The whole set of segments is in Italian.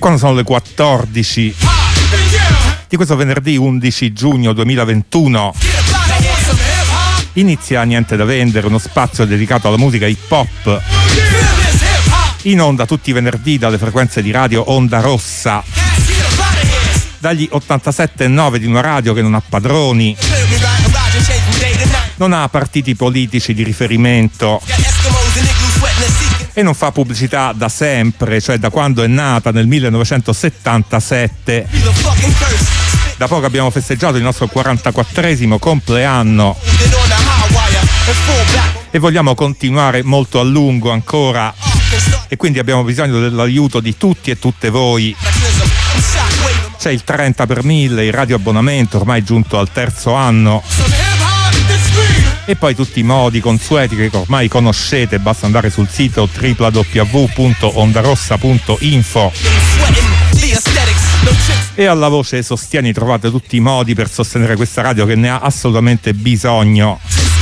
quando sono le 14 di questo venerdì 11 giugno 2021 inizia Niente da vendere, uno spazio dedicato alla musica hip hop, in onda tutti i venerdì dalle frequenze di radio Onda Rossa, dagli 87,9 di una radio che non ha padroni, non ha partiti politici di riferimento e non fa pubblicità da sempre, cioè da quando è nata nel 1977. Da poco abbiamo festeggiato il nostro 44esimo compleanno e vogliamo continuare molto a lungo ancora, e quindi abbiamo bisogno dell'aiuto di tutti e tutte voi. C'è il 30 per 1000, il radioabbonamento ormai giunto al terzo anno, e poi tutti i modi consueti che ormai conoscete, basta andare sul sito www.ondarossa.info e alla voce Sostieni trovate tutti i modi per sostenere questa radio che ne ha assolutamente bisogno,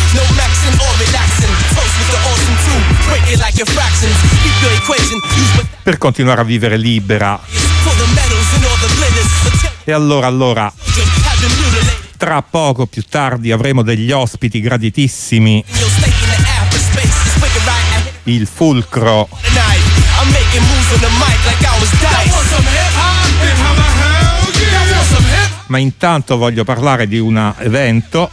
per continuare a vivere libera. E allora tra poco, più tardi, avremo degli ospiti graditissimi, il Fulcro. Ma intanto voglio parlare di un evento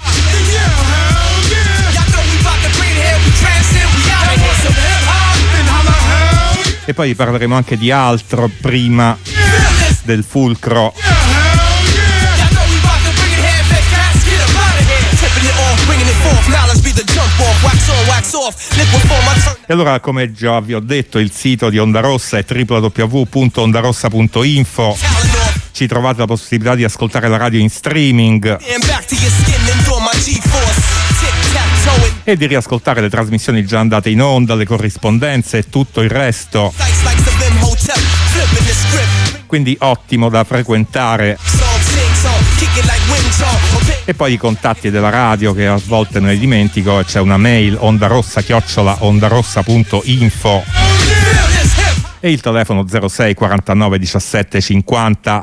e poi parleremo anche di altro prima del Fulcro. E allora, come già vi ho detto, il sito di Onda Rossa è www.ondarossa.info. Ci trovate la possibilità di ascoltare la radio in streaming e di riascoltare le trasmissioni già andate in onda, le corrispondenze e tutto il resto. Quindi ottimo da frequentare. E poi i contatti della radio, che a volte me ne dimentico, c'è una mail ondarossa@ondarossa.info e il telefono 06 49 17 50.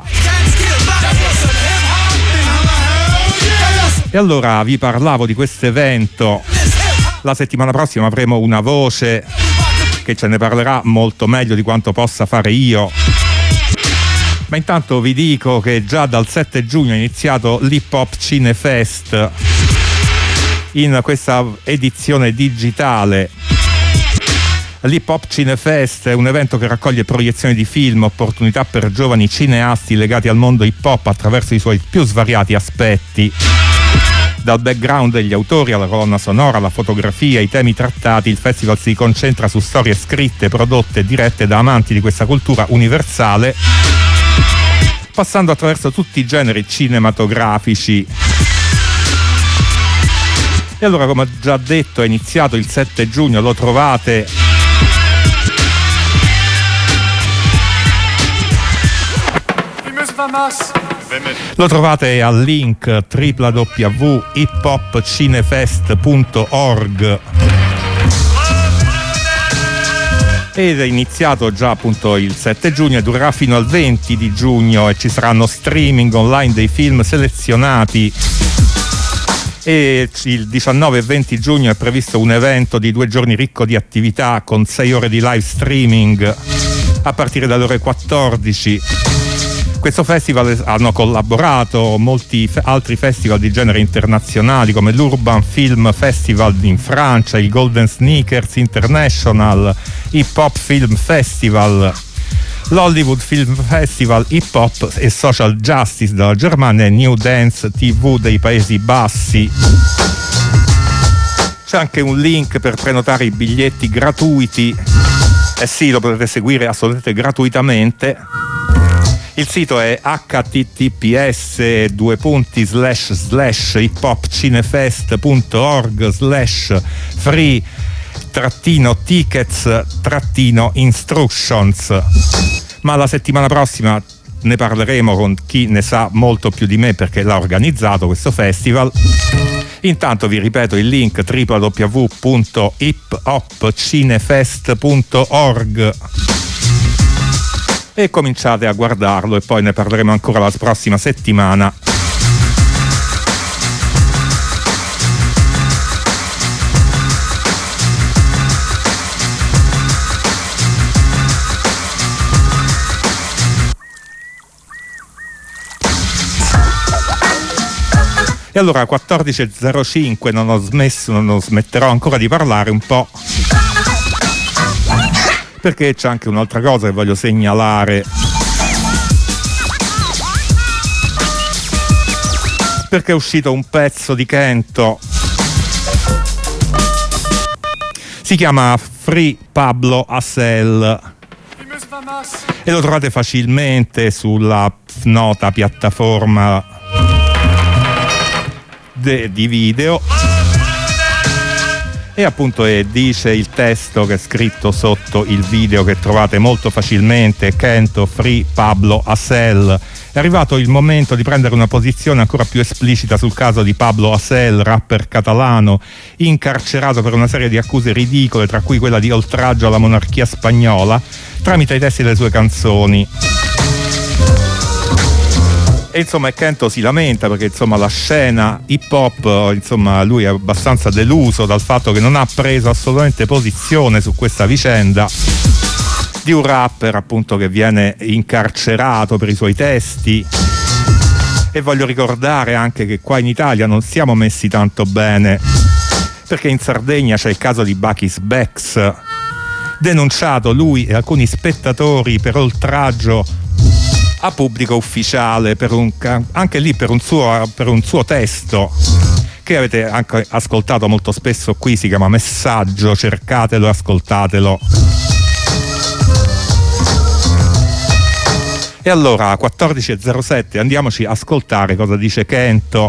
E allora vi parlavo di questo evento. La settimana prossima avremo una voce che ce ne parlerà molto meglio di quanto possa fare io. Ma intanto vi dico che già dal 7 giugno è iniziato l'Hip Hop Cinefest in questa edizione digitale. L'Hip Hop Cinefest è un evento che raccoglie proiezioni di film, opportunità per giovani cineasti legati al mondo hip hop attraverso i suoi più svariati aspetti. Dal background degli autori alla colonna sonora, alla fotografia, ai temi trattati, il festival si concentra su storie scritte, prodotte e dirette da amanti di questa cultura universale, passando attraverso tutti i generi cinematografici. E allora, come ho già detto, è iniziato il 7 giugno, lo trovate al link www.hiphopcinefest.org. Ed è iniziato già appunto il 7 giugno e durerà fino al 20 di giugno e ci saranno streaming online dei film selezionati. E il 19 e 20 giugno è previsto un evento di 2 giorni ricco di attività con 6 ore di live streaming a partire dalle ore 14. Questo festival hanno collaborato molti altri festival di genere internazionali come l'Urban Film Festival in Francia, il Golden Sneakers International Hip Hop Film Festival, l'Hollywood Film Festival Hip Hop e Social Justice della Germania e New Dance TV dei Paesi Bassi. C'è anche un link per prenotare i biglietti gratuiti. Eh sì, lo potete seguire assolutamente gratuitamente. Il sito è https://hiphopcinefest.org/free-tickets-instructions. Ma la settimana prossima ne parleremo con chi ne sa molto più di me, perché l'ha organizzato questo festival. Intanto vi ripeto il link www.hiphopcinefest.org. e cominciate a guardarlo, e poi ne parleremo ancora la prossima settimana. E allora 14.05 non smetterò ancora di parlare un po', perché c'è anche un'altra cosa che voglio segnalare, perché è uscito un pezzo di Kento, si chiama Free Pablo Hasél e lo trovate facilmente sulla nota piattaforma di video, e appunto dice il testo che è scritto sotto il video, che trovate molto facilmente: Kento Free Pablo Hasél. È arrivato il momento di prendere una posizione ancora più esplicita sul caso di Pablo Hasél, rapper catalano incarcerato per una serie di accuse ridicole, tra cui quella di oltraggio alla monarchia spagnola, tramite i testi delle sue canzoni. E insomma Kento si lamenta perché insomma la scena hip hop, insomma lui è abbastanza deluso dal fatto che non ha preso assolutamente posizione su questa vicenda di un rapper appunto che viene incarcerato per i suoi testi. E voglio ricordare anche che qua in Italia non siamo messi tanto bene, perché in Sardegna c'è il caso di Bakis Bex, denunciato lui e alcuni spettatori per oltraggio a pubblico ufficiale, anche lì per un suo testo che avete anche ascoltato molto spesso qui, si chiama Messaggio, cercatelo e ascoltatelo. E allora 14.07 andiamoci a ascoltare cosa dice Kento.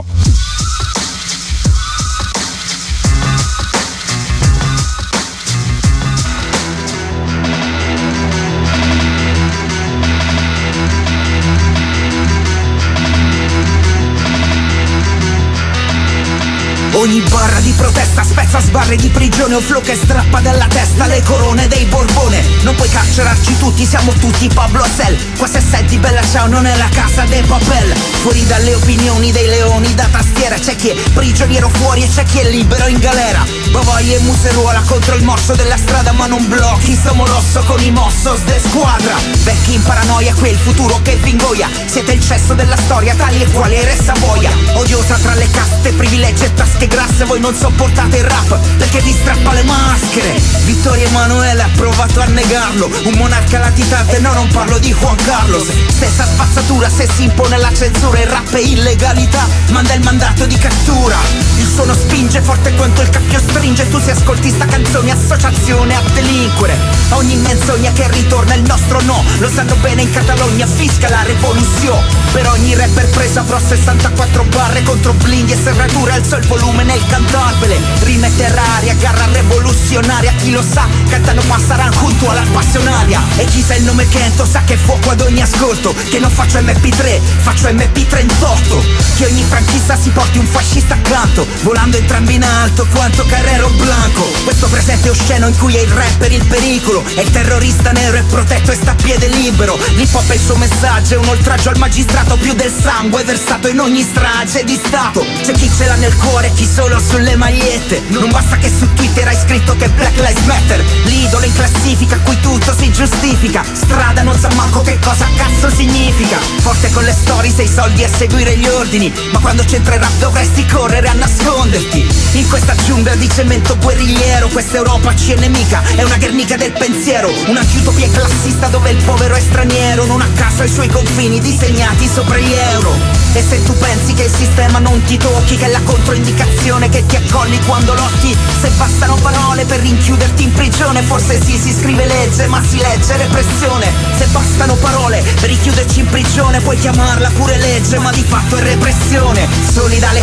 Ogni barra di protesta spezza sbarre di prigione, un flow che strappa dalla testa le corone dei Borbone. Non puoi carcerarci tutti, siamo tutti Pablo Hasél. Qua se senti bella ciao non è la casa dei papel. Fuori dalle opinioni dei leoni da tastiera, c'è chi è prigioniero fuori e c'è chi è libero in galera. Bavai e museruola contro il morso della strada, ma non blocchi, siamo l'osso con i mossos de squadra. Vecchi in paranoia, qui è il futuro che vi ingoia. Siete il cesso della storia, tali e quali Re Savoia. Odiosa tra le caste, privilegi e tasche grasse, voi non sopportate il rap perché vi strappa le maschere. Vittorio Emanuele ha provato a negarlo, un monarca latitante, no non parlo di Juan Carlos. Stessa spazzatura se si impone la censura, il rap è illegalità, manda il mandato di cattura. Il suono spinge forte quanto il cappio stringe, tu se ascolti sta canzone associazione a delinquere. A ogni menzogna che ritorna il nostro no, lo sanno bene in Catalogna, fisca la rivoluzione. Per ogni rapper preso avrò 64 barre contro blindi e serrature, alzo il volume nel cantarvele, rime terraria, garra rivoluzionaria. Chi lo sa, cantano passaran junto alla passionaria. E chi sa il nome Kento sa che fuoco ad ogni ascolto, che non faccio MP3, faccio MP38. Che ogni franchista si porti un fascista accanto, volando entrambi in alto quanto Carrero Blanco. Questo presente osceno in cui è il rapper il pericolo, è il terrorista nero e protetto e sta a piede libero. L'hip hop è il suo messaggio, è un oltraggio al magistrato, più del sangue versato in ogni strage di stato. C'è chi ce l'ha nel cuore, chi solo sulle magliette. Non basta che su Twitter hai scritto che Black Lives Matter, l'idolo in classifica, qui tutto si giustifica. Strada non sa manco che cosa cazzo significa. Forte con le stories e i soldi a seguire gli ordini, ma quando c'entra il rap dovresti correre a nasconderti. In questa giungla di cemento guerrigliero, questa Europa ci è nemica, è una Guernica del pensiero. Una utopia classista dove il povero è straniero, non a caso i suoi confini disegnati sopra gli euro. E se tu pensi che il sistema non ti tocchi, che è la controindicazione che ti accolli quando lotti, se bastano parole per rinchiuderti in prigione, forse sì, si scrive legge ma si legge repressione. Se bastano parole per richiuderci in prigione, puoi chiamarla pure legge ma di fatto è repressione. Solidale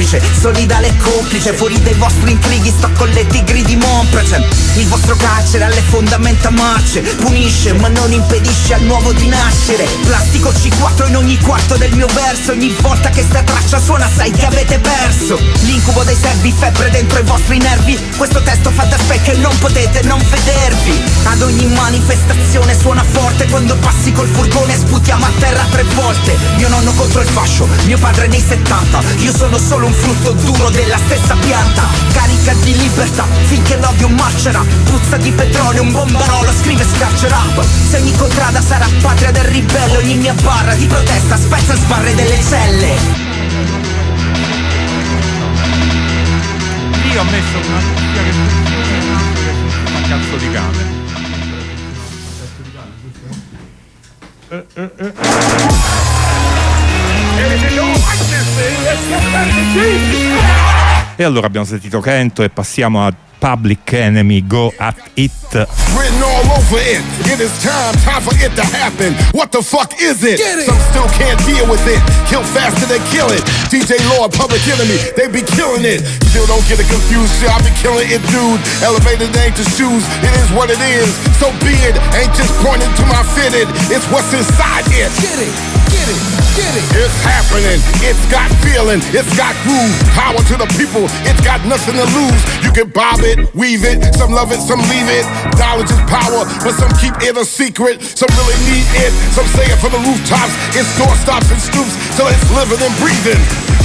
e complice, fuori dai vostri intrighi sto con le tigri di Monprece. Il vostro carcere alle fondamenta marce, punisce ma non impedisce al nuovo di nascere. Plastico C4 in ogni quarto del mio verso, ogni volta che sta traccia suona sai che avete perso. L'incubo dei servi, febbre dentro i vostri nervi, questo testo fa da specchio e non potete non vedervi. Ad ogni manifestazione suona forte notte quando passi col furgone sputiamo a terra 3 volte. Mio nonno contro il fascio, mio padre nei 70. Io sono solo un frutto duro della stessa pianta, carica di libertà finché l'odio marcerà. Puzza di petrolio, un bombarolo scrive scarcerà. Se ogni contrada sarà patria del ribelle, ogni mia barra di protesta spezza sbarre delle celle. Io ho messo una musica che funziona, un cazzo di cane. E allora abbiamo sentito Kento e passiamo a Public Enemy, Go At It. Written all over it. It is time for it to happen. What the fuck is it? Some still can't deal with it. Kill faster than kill it. DJ Lord, Public Enemy, they be killing it. Still don't get it confused, shit, I be killing it, dude. Elevated ain't the shoes, it is what it is. So be it, ain't just pointing to my fitted. It's what's inside it. Get it, get it, get it. It's happening, it's got feeling, it's got groove. Power to the people, it's got nothing to lose. You can bob it, weave it, some love it, some leave it. Knowledge is power, but some keep it a secret. Some really need it, some say it from the rooftops. It's doorstops and stoops, so it's living and breathing.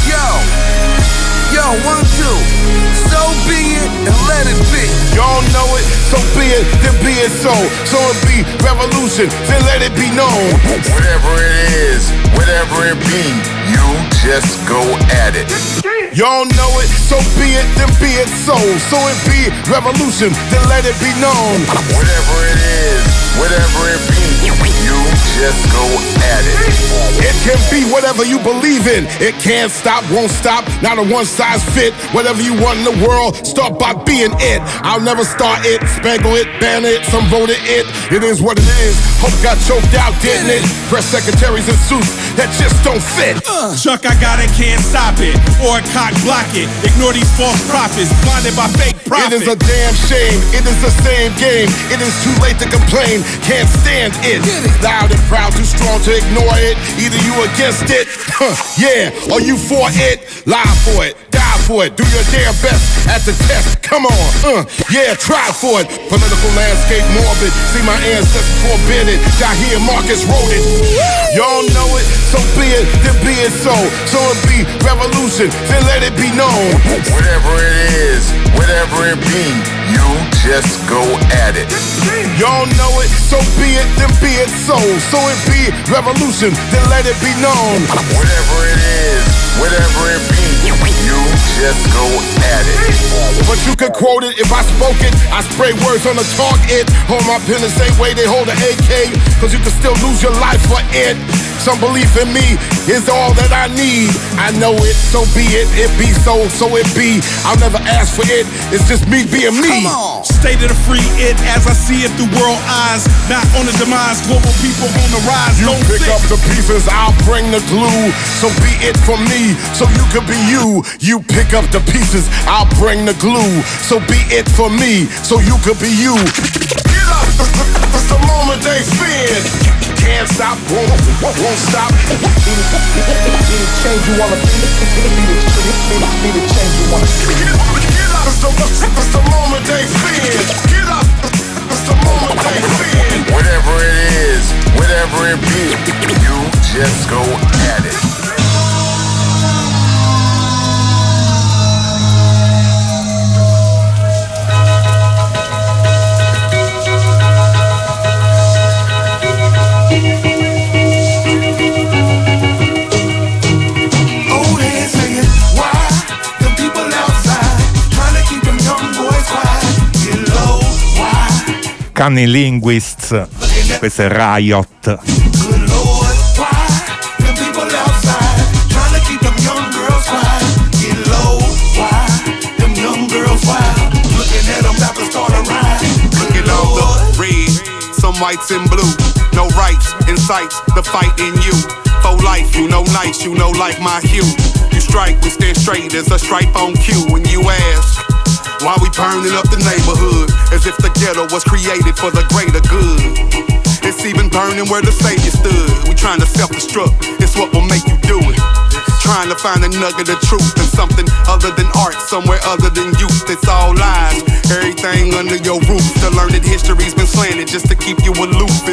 Yo, 1, 2. So be it and let it be. Y'all know it, so be it, then be it so. So it be revolution, then let it be known. Whatever it is, whatever it be, you just go at it. Y'all know it, so be it, then be it so. So it be revolution, then let it be known. Whatever it is, whatever it be, you just go at it. It can be whatever you believe in. It can't stop, won't stop, not a one size fit. Whatever you want in the world, start by being it. I'll never start it, spangle it, ban it, some voted it. It is what it is. Hope got choked out, didn't it? Press secretaries in suits that just don't fit. Chuck, I got it, can't stop it. Or a cock block it. Ignore these false prophets, blinded by fake prophets. It is a damn shame, it is the same game. It is too late to complain, can't stand it. Loud and proud, too strong to ignore it. Either you against it, yeah, or you for it. Lie for it, die for it. Do your damn best at the test, come on, yeah, try for it. Political landscape morbid, see my ancestors forbidden. Jahir Marcus wrote it. Y'all know it, so be it, then be it so. So it be revolution, then let it be known. Whatever it is, whatever it be, you just go at it. Y'all know it, so be it, then be it so. So it be revolution, then let it be known. Whatever it is, whatever it be, you just go at it. But you could quote it if I spoke it. I spray words on the target. Hold my pen the same way they hold an AK. Cause you can still lose your life for it. Some belief in me is all that I need. I know it, so be it. It be so, so it be. I'll never ask for it. It's just me being me. Come on. State of the free it as I see it through world eyes. Not on the demise, global people on the rise. You don't pick up the pieces, I'll bring the glue. So be it for me, so you could be you. You pick up the pieces, I'll bring the glue. So be it for me, so you could be you. Get up, it's the moment they spin. Can't stop, won't stop. Be the change you wanna be. Be the change you wanna see. Get up, it's the moment they spin. Get up, it's the moment they spin. Whatever it is, whatever it be, you just go at it. Cunning Linguists, questo è Riot. Some whites and blue, no rights, incites the fight in you. For life, you know nice, you know like my hue. You strike, we stand straight as a stripe on cue. When you ask why we burning up the neighborhood, as if the ghetto was created for the greater good. It's even burning where the Savior stood. We trying to self-destruct, it's what will make you do it. Trying to find a nugget of truth in something other than art, somewhere other than youth. It's all lies, everything under your roof. The learned history's been slanted just to keep you aloof. It reaches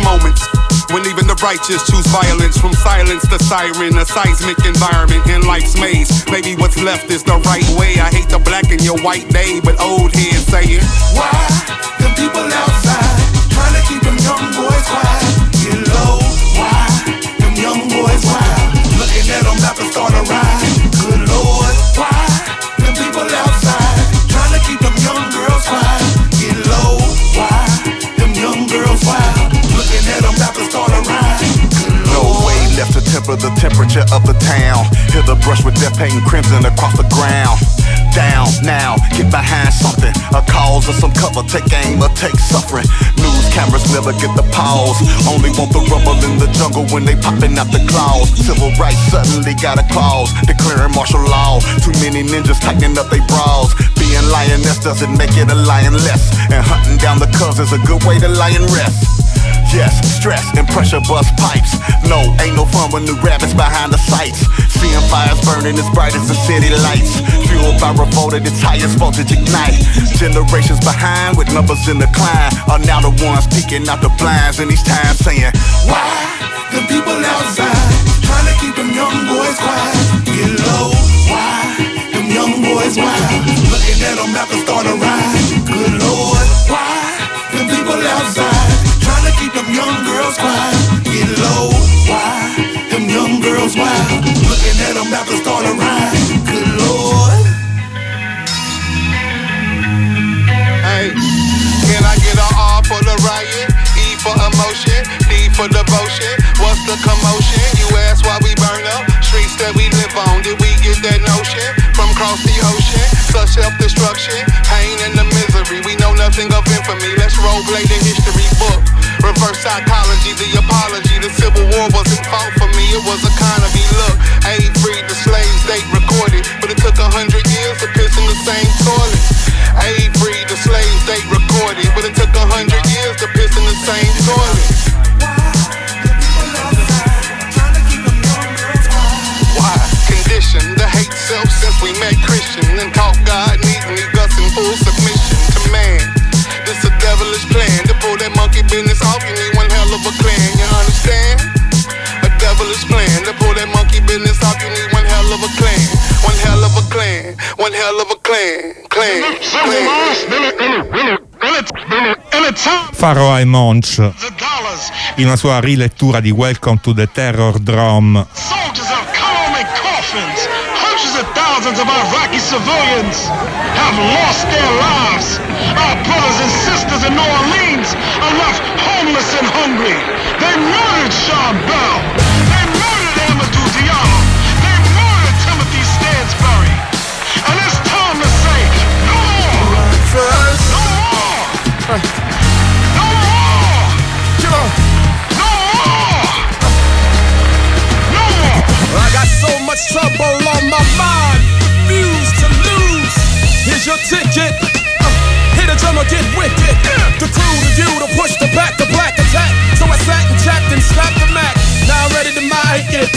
moments when even the righteous choose violence. From silence to siren, a seismic environment in life's maze. Maybe what's left is the right way. I hate the black in your white day, but old heads saying, why the people outside trying to keep them young boys quiet? Get low, why them young boys wild? Looking at them about to start a ride. Good Lord, why them people outside trying to keep them young girls quiet? Get low, why them young girls wild? Looking at them about to start a ride. No way left to temper the temperature of the town. Hear the brush with death painting crimson across the ground. Down now, get behind something, a cause or some cover, take aim or take suffering. News cameras never get the pause, only want the rubble in the jungle when they popping out the claws. Civil rights suddenly got a clause, declaring martial law. Too many ninjas tightening up they bras. Being lioness doesn't make it a lion less, and hunting down the cubs is a good way to lie and rest. Yes, stress and pressure bust pipes. No, ain't no fun when the rabbits behind the sights. Seeing fires burning as bright as the city lights. Fueled by revolt at its highest voltage ignite. Generations behind with numbers in decline are now the ones peeking out the blinds in these times saying, why the people outside trying to keep them young boys quiet? Get low, why them young boys wild? Looking at them about to start a ride. Good Lord, why them people outside trying to keep them young girls quiet? Get low, why them young girls wild? Looking at them about to start a ride. Good Lord. Hey, can I get an R for the riot? E for emotion, D for devotion. What's the commotion? You ask why we burn up streets that we live on. Did we get that notion from across the ocean? Such self-destruction, pain and the misery. We know nothing of infamy. Let's role-play the history book. Reverse psychology, the apology. The Civil War wasn't fought for me, it was economy. Look, aid freed the slaves, date recorded, but it took 100 years to piss in the same toilet. Aid freed the slaves, date recorded, but it took 100 years to piss in the same toilet. Why? Condition the hate self since we met Christian and taught God neatly, Gus in full submission to man. This a devilish plan to pull that monkey business off. You need one hell of a clan, you understand? A devilish plan to pull that monkey business off. You need one hell of a clan, one hell of a clan, one hell of a clan. Pharoah e Monch in una sua rilettura di Welcome to the Terror Drum. Soldiers have come home in coffins. Hundreds of thousands of Iraqi civilians have lost their lives. Our brothers and sisters in New Orleans are left homeless and hungry. They murdered Sean Bell. They murdered Amadou Diallo. They murdered Timothy Stansbury. And it's time to say no more. No more. No more. Get on. No more. No more. I got so much trouble on my mind, refuse to lose. Here's your ticket. Hit a drum or get wicked. The crew to you to push the back, the black attack. So I sat and chapped and slapped the Mac. Now I'm ready to mic it.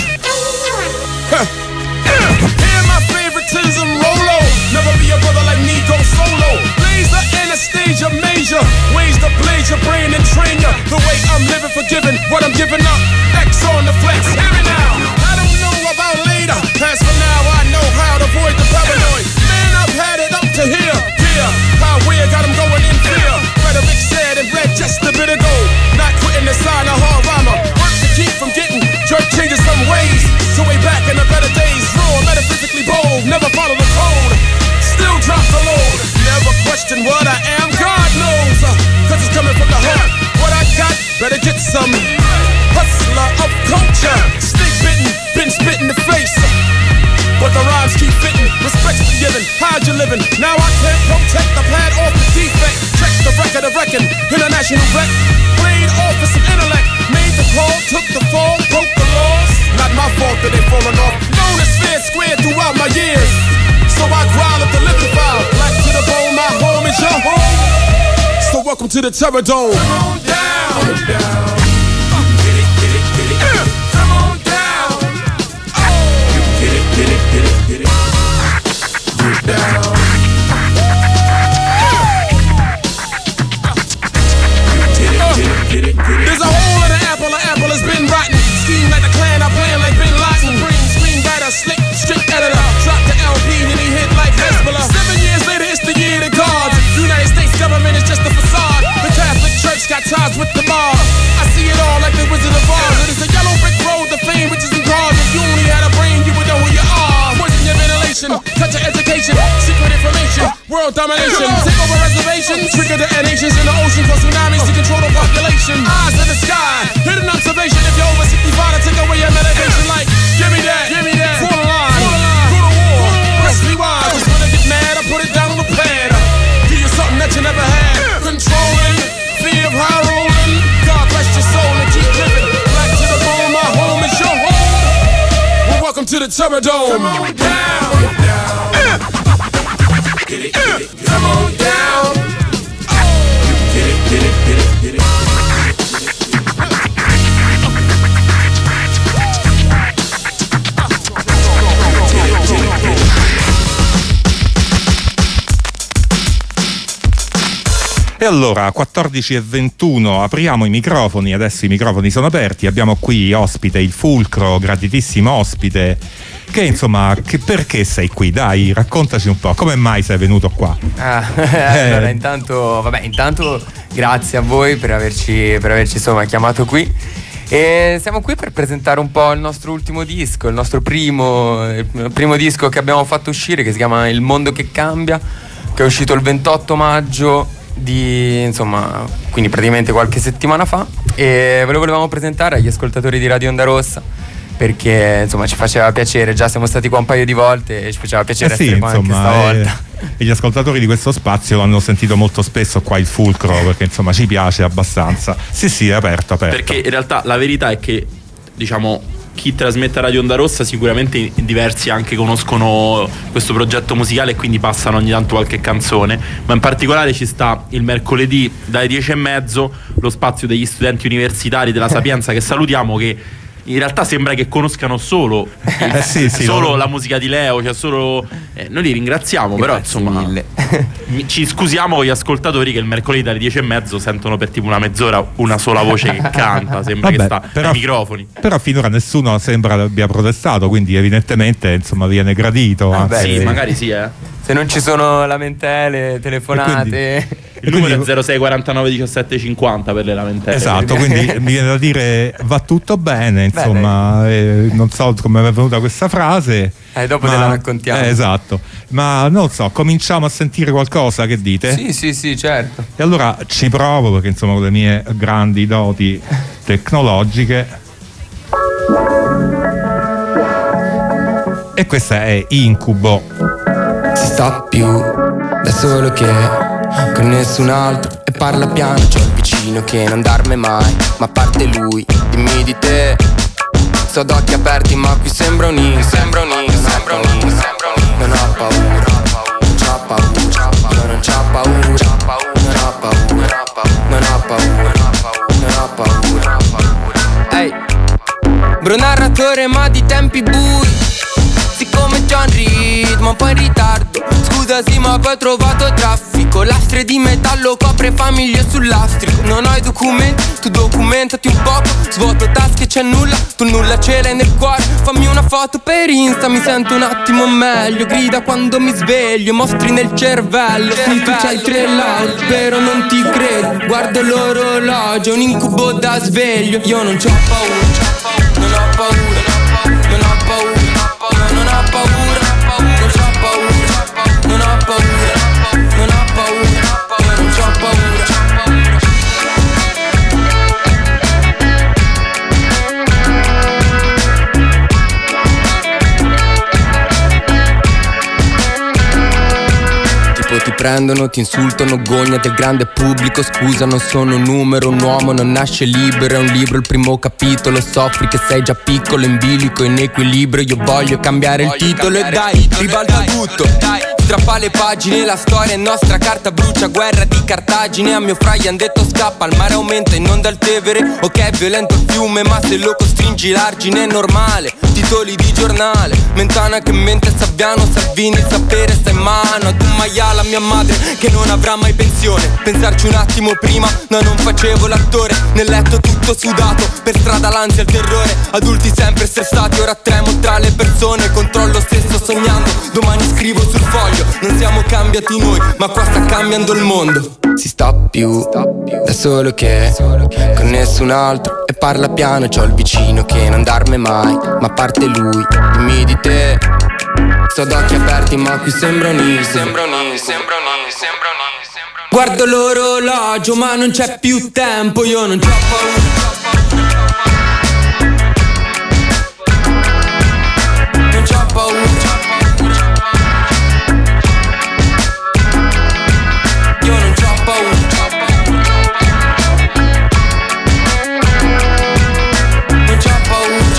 Hear my favoritism, Rolo. Never be a brother like me, go solo. Blaze the Anastasia major. Ways to blaze your brain and train ya. The way I'm living, forgiving what I'm giving up. X on the flex, hear me now. I don't know about later. As for now, I know how to avoid the paranoid. Man, I've had it up to here. How weird, got him going in fear. Rhetoric said and read just a bit ago. Not quitting the sign of hard rhymer. Work to keep from getting jerk changes some ways. So way back in the better days. Raw, metaphysically bold. Never follow the code. Still drop the load. Never question what I am. God knows. Cause it's coming from the heart. What I got, better get some. Hustler of culture. Stick bitten, been spit in the face. But the rhymes keep fitting, respect's been given, how'd you living? Now I can't protect the pad off the defect. Check the record of reckon, international wreck. Played off with some intellect, made the call, took the fall, broke the laws. Not my fault that they falling off. Known as fair square throughout my years. So I growl at the liquor file. Black to the bone, my home is your home. So welcome to the Terror Dome. Come on down, down. Get it, get it, get it. Come on down. Get it, get it, get it, get it. Get down. Get it, get it, get it, get it. There's a hole in station, eyes in the sky. Hit an observation if you're over 65 to take away your medication. Like, give me that, fall in line, go to war, press rewind. Just when I get mad, I put it down on the pad. Give you something that you never had. Controlling, fear of high rolling. God bless your soul and keep living. Black to the bone, my home is your home. Well, welcome to the Turbodome. Come on down. Get it, come on down. Get it, get it, get it, get it. E allora 14:21 apriamo i microfoni, adesso i microfoni sono aperti, abbiamo qui ospite il Fulcro, graditissimo ospite, che insomma, perché sei qui? Dai, raccontaci un po', come mai sei venuto qua? Allora intanto grazie a voi per averci insomma chiamato qui. E siamo qui per presentare un po' il nostro ultimo disco, il nostro primo disco che abbiamo fatto uscire, che si chiama Il Mondo che Cambia, che è uscito il 28 maggio quindi praticamente qualche settimana fa, e ve lo volevamo presentare agli ascoltatori di Radio Onda Rossa perché insomma ci faceva piacere, già siamo stati qua un paio di volte e ci faceva piacere essere qua anche stavolta. E gli ascoltatori di questo spazio l'hanno sentito molto spesso qua il Fulcro, perché insomma ci piace abbastanza. Sì, è aperto. Perché in realtà la verità è che, diciamo, chi trasmette a Radio Onda Rossa sicuramente diversi anche conoscono questo progetto musicale e quindi passano ogni tanto qualche canzone, ma in particolare ci sta il mercoledì dalle 10:30 lo spazio degli studenti universitari della Sapienza, che salutiamo, che in realtà sembra che conoscano solo la musica di Leo, cioè solo noi li ringraziamo. Grazie, però insomma mille. Ci scusiamo con gli ascoltatori che il mercoledì dalle 10:30 sentono per tipo una mezz'ora una sola voce che canta, sembra che sta ai microfoni. Però finora nessuno sembra abbia protestato, quindi evidentemente insomma viene gradito. Sì, magari sì, se non ci sono lamentele, telefonate. Il numero è 06 49 17 50 per le lamentele. Esatto, quindi mi viene da dire va tutto bene, insomma. Non so come è venuta questa frase. Dopo te la raccontiamo. Esatto, ma non so, cominciamo a sentire qualcosa, che dite? Sì, certo. E allora ci provo, perché insomma con le mie grandi doti tecnologiche. E questa è Incubo. Si sta più da solo che con nessun altro e parla piano. C'ho il vicino che non dorme mai, ma a parte lui, dimmi di te. Sto d'occhi aperti ma qui sembra un incubo. Non ho paura, non c'ho paura, non c'ho paura, non ho paura, non ho paura, non ho paura. Ehi, bro narratore ma di tempi bui, siccome c'ho un ritmo un po' in ritardo. Scusa sì ma poi ho trovato traffico, lastre di metallo copre famiglie sul lastrico. Non ho i documenti, tu documentati un poco. Svuoto tasche, c'è nulla, tu nulla ce l'hai nel cuore. Fammi una foto per Insta, mi sento un attimo meglio. Grida quando mi sveglio, mostri nel cervello. Sì, tu c'hai 3 like, però non ti credo. Guardo l'orologio, un incubo da sveglio. Io non c'ho paura, non ho paura, non ho paura, non ho paura, non c'ho paura, non ho paura, non ho paura, non c'ho paura. Ti prendono, ti insultano, gogna del grande pubblico. Scusa, non sono un numero, un uomo non nasce libero. È un libro, il primo capitolo. Soffri che sei già piccolo, in bilico, in equilibrio. Io voglio cambiare il titolo e dai, ribalta tutto. Strappa le pagine, la storia è nostra, carta brucia, guerra di Cartagine. A mio fra gli han detto scappa, il mare aumenta e non dal Tevere. Ok, è violento il fiume, ma se lo costringi l'argine è normale. Titoli di giornale, Mentana che mente Sabbiano, Salvini, il sapere sta in mano. Ad un maiala, mia madre, che non avrà mai pensione. Pensarci un attimo prima, no non facevo l'attore. Nel letto tutto sudato, per strada l'ansia e il terrore. Adulti sempre stressati, ora tremo tra le persone. Controllo stesso sognando, domani scrivo sul foglio. Non siamo cambiati noi, ma qua sta cambiando il mondo. Si sta più da solo che con nessun altro e parla piano. C'ho il vicino che non dorme mai, ma a parte lui, dimmi di te. Sto d'occhi aperti ma qui sembra un incubo. Guardo l'orologio ma non c'è più tempo, io non c'ho paura. Non c'ho paura. Io non c'ho paura. Non c'ho paura.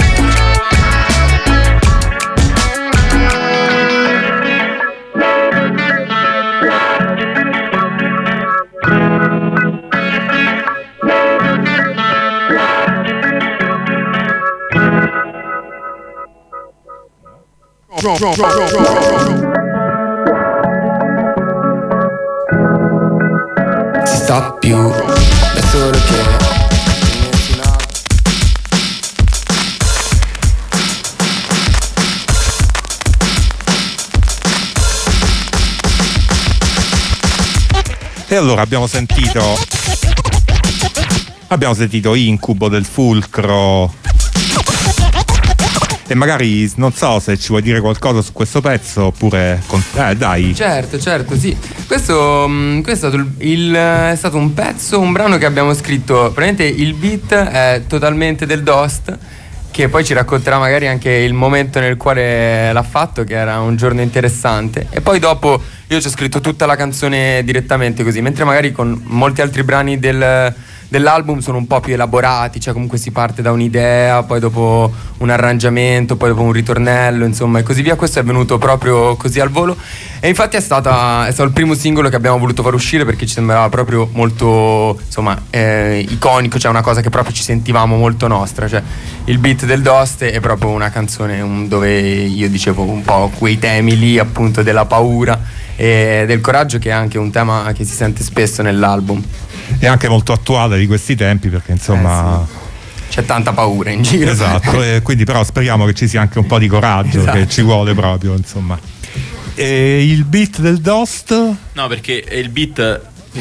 Si sta più da solo che nessun altro. E allora abbiamo sentito Incubo del Fulcro. E magari non so se ci vuoi dire qualcosa su questo pezzo oppure dai. Certo, sì. Questo è stato un pezzo, un brano che abbiamo scritto. Praticamente il beat è totalmente del Dost, che poi ci racconterà magari anche il momento nel quale l'ha fatto, che era un giorno interessante. E poi dopo io ci ho scritto tutta la canzone direttamente così, mentre magari con molti altri brani dell'album sono un po' più elaborati, cioè comunque si parte da un'idea, poi dopo un arrangiamento, poi dopo un ritornello, insomma, e così via. Questo è venuto proprio così al volo e infatti è stato il primo singolo che abbiamo voluto far uscire perché ci sembrava proprio molto, insomma, iconico, cioè una cosa che proprio ci sentivamo molto nostra, cioè il beat del Dost è proprio una canzone dove io dicevo un po' quei temi lì, appunto, della paura e del coraggio, che è anche un tema che si sente spesso nell'album. È anche molto attuale di questi tempi perché insomma c'è tanta paura in giro. Esatto, e quindi però speriamo che ci sia anche un po' di coraggio, esatto, che ci vuole proprio, insomma. E il beat del Dost? No, perché il beat,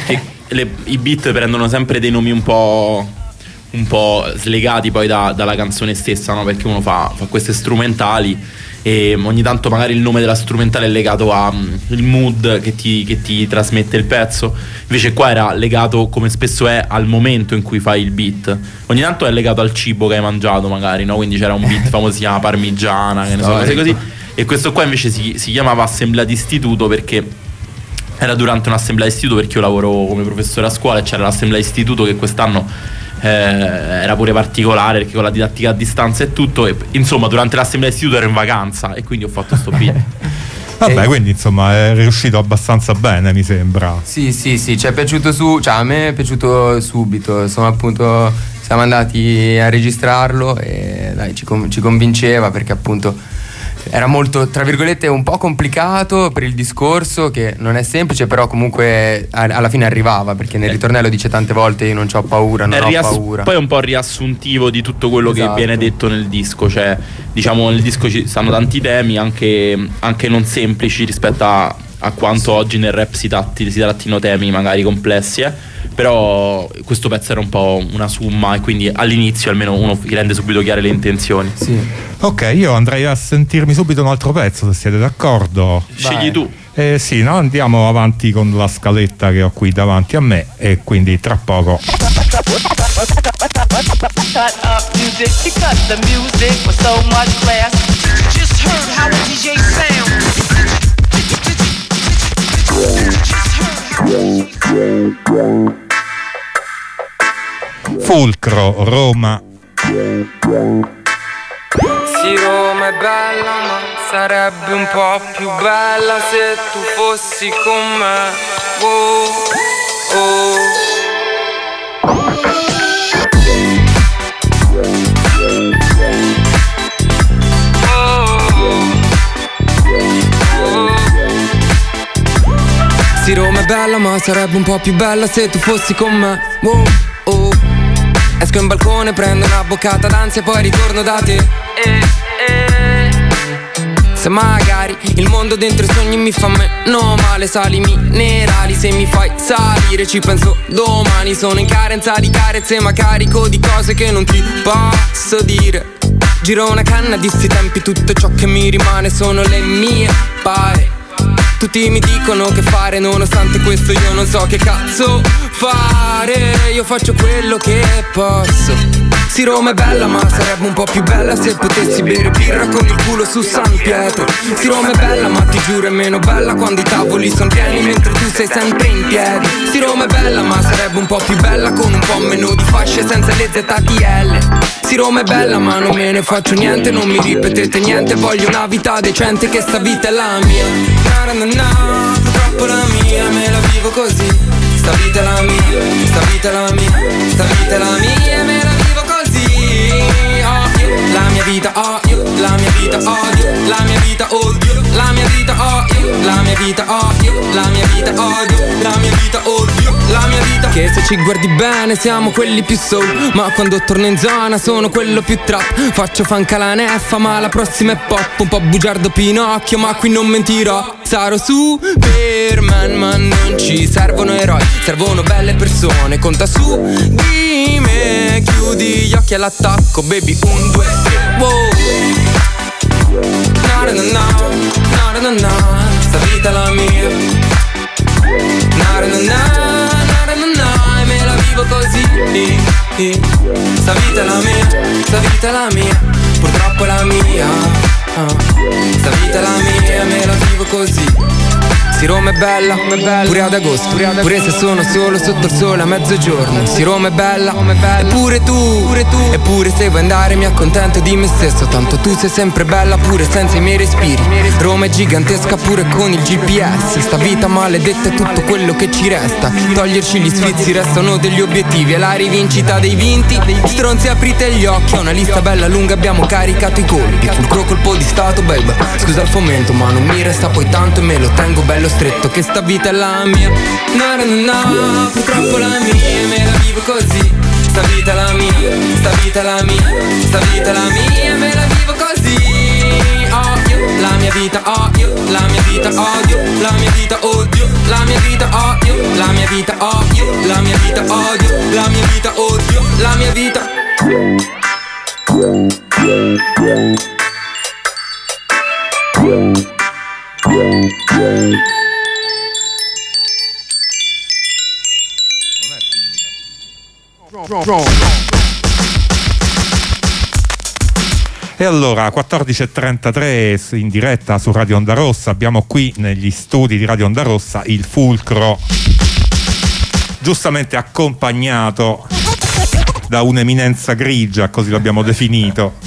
i beat prendono sempre dei nomi un po' slegati poi dalla canzone stessa, no? Perché uno fa queste strumentali e ogni tanto magari il nome della strumentale è legato al mood che ti trasmette il pezzo, invece qua era legato, come spesso è, al momento in cui fai il beat. Ogni tanto è legato al cibo che hai mangiato magari, no? Quindi c'era un beat famoso, si chiama parmigiana, che ne so, cose così. E questo qua invece si chiamava assemblea d'istituto perché era durante un'assemblea d'istituto, perché io lavoro come professore a scuola e c'era l'assemblea d'istituto che quest'anno era pure particolare perché con la didattica a distanza e tutto, e insomma durante l'assemblea d'istituto ero in vacanza e quindi ho fatto sto beat. Vabbè, quindi insomma è riuscito abbastanza bene, mi sembra. Sì, ci è piaciuto a me è piaciuto subito, insomma, appunto siamo andati a registrarlo e dai, ci convinceva perché appunto era molto, tra virgolette, un po' complicato per il discorso, che non è semplice, però comunque alla fine arrivava, perché nel ritornello dice tante volte io non c'ho paura, non ho paura. Poi è un po' riassuntivo di tutto quello, esatto, che viene detto nel disco, cioè diciamo nel disco ci stanno tanti temi anche non semplici rispetto a quanto oggi nel rap si trattino temi magari complessi, però questo pezzo era un po' una somma e quindi all'inizio almeno uno rende subito chiare le intenzioni. Sì. Ok, io andrei a sentirmi subito un altro pezzo, se siete d'accordo. Scegli tu. Sì, no, andiamo avanti con la scaletta che ho qui davanti a me e quindi tra poco. Fulcro, Roma. Sì, Roma è bella, ma sarebbe un po' più bella se tu fossi con me. Oh, oh. Sì, Roma è bella, ma sarebbe un po' più bella se tu fossi con me. Oh, oh. Esco in balcone, prendo una boccata d'ansia, poi ritorno da te. Se magari il mondo dentro i sogni mi fa meno male, sali minerali, se mi fai salire ci penso domani. Sono in carenza di carezze, ma carico di cose che non ti posso dire. Giro una canna di sti tempi, tutto ciò che mi rimane sono le mie pare. Tutti mi dicono che fare, nonostante questo io non so che cazzo fare. Io faccio quello che posso. Sì, Roma è bella, ma sarebbe un po' più bella se potessi bere birra con il culo su San Pietro. Sì, Roma è bella, ma ti giuro è meno bella quando i tavoli sono pieni mentre tu sei sempre in piedi. Sì, Roma è bella, ma sarebbe un po' più bella con un po' meno di fasce senza le ZTL. Sì, Roma è bella, ma non me ne faccio niente, non mi ripetete niente, voglio una vita decente, che sta vita è la mia. Na, na, na, purtroppo la mia, me la vivo così. Sta vita è la mia, sta vita è la mia, sta vita è la mia, me la vivo così. Oh, io, la mia vita, oh, io, la mia vita, odio, la mia vita, odio, la mia vita, oh, io, la mia vita, odio, la mia vita, odio, la mia vita, odio, la mia vita. Che se ci guardi bene siamo quelli più soul, ma quando torno in zona sono quello più trap. Faccio fanca la neffa, ma la prossima è pop. Un po' bugiardo Pinocchio, ma qui non mentirò. Sarò Superman, ma non ci servono eroi, servono belle persone. Conta su di me, chiudi gli occhi all'attacco, baby, 1, 2, 3, wow. Na na na, na na na, sta vita è la mia. Na na na, na na na, e me la vivo così. Sta vita è la mia, sta vita è la mia, purtroppo è la mia. Sta vita è la mia, me la vivo così. Sì, Roma è bella, pure ad agosto, pure se sono solo sotto il sole a mezzogiorno. Sì, Roma è bella, eppure tu, eppure se vuoi andare mi accontento di me stesso. Tanto tu sei sempre bella pure senza i miei respiri. Roma è gigantesca pure con il GPS. Sta vita maledetta è tutto quello che ci resta. Toglierci gli sfizi restano degli obiettivi, è la rivincita dei vinti. Stronzi, aprite gli occhi, ho una lista bella lunga, abbiamo caricato i colpi. Fulcro colpo di stato, baby, scusa il fomento ma non mi resta poi tanto e me lo tengo bello stretto, che sta vita è la mia. Na na na, purtroppo la mia, me la vivo così. Sta vita è la mia, sta vita è la mia, sta vita è la mia, me la vivo così. Oh, io, la mia vita, oh, io, la mia vita, odio, la mia vita, odio, la mia vita, oh, io, la mia vita, oh, io, la mia vita, odio, la mia vita, odio, la mia vita. E allora 14.33 in diretta su Radio Onda Rossa. Abbiamo qui negli studi di Radio Onda Rossa il Fulcro, giustamente accompagnato da un'eminenza grigia, così l'abbiamo definito.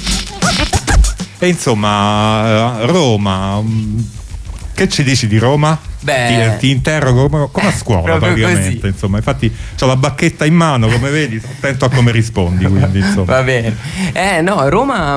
E insomma, Roma, che ci dici di Roma? Beh, ti interrogo come a scuola praticamente, così. Insomma, infatti c'ho la bacchetta in mano, come vedi, sto attento a come rispondi, quindi insomma. Va bene. No, Roma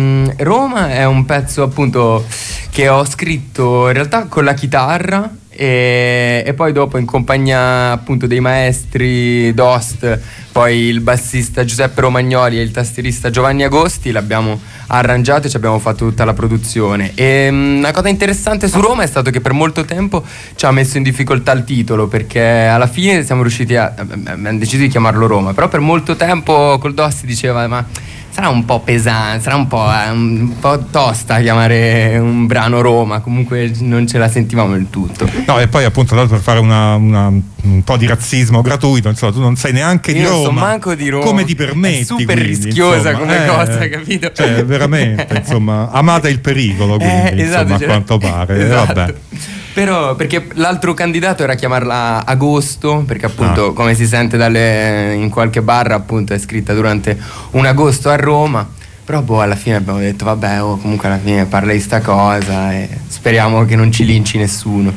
è un pezzo appunto che ho scritto in realtà con la chitarra e poi dopo in compagnia appunto dei maestri Dost, poi il bassista Giuseppe Romagnoli e il tastierista Giovanni Agosti. L'abbiamo arrangiato e ci abbiamo fatto tutta la produzione. E una cosa interessante su Roma è stato che per molto tempo ci ha messo in difficoltà il titolo, perché alla fine siamo riusciti abbiamo deciso di chiamarlo Roma, però per molto tempo col Dost diceva ma sarà un po' pesante, sarà un po' tosta chiamare un brano Roma, comunque non ce la sentivamo del tutto. No, e poi appunto per fare un po' di razzismo gratuito, insomma, tu non sei neanche di Roma. Io non so manco di Roma. Come ti permetti? È super quindi, rischiosa insomma, come cosa, capito? Cioè, veramente, insomma, amate il pericolo, quindi, esatto, insomma, a quanto pare. Esatto. Vabbè. Però perché l'altro candidato era chiamarla Agosto, perché appunto come si sente in qualche bar appunto è scritta durante un agosto a Roma. Però alla fine abbiamo detto vabbè, comunque alla fine parla di sta cosa e speriamo che non ci linci nessuno.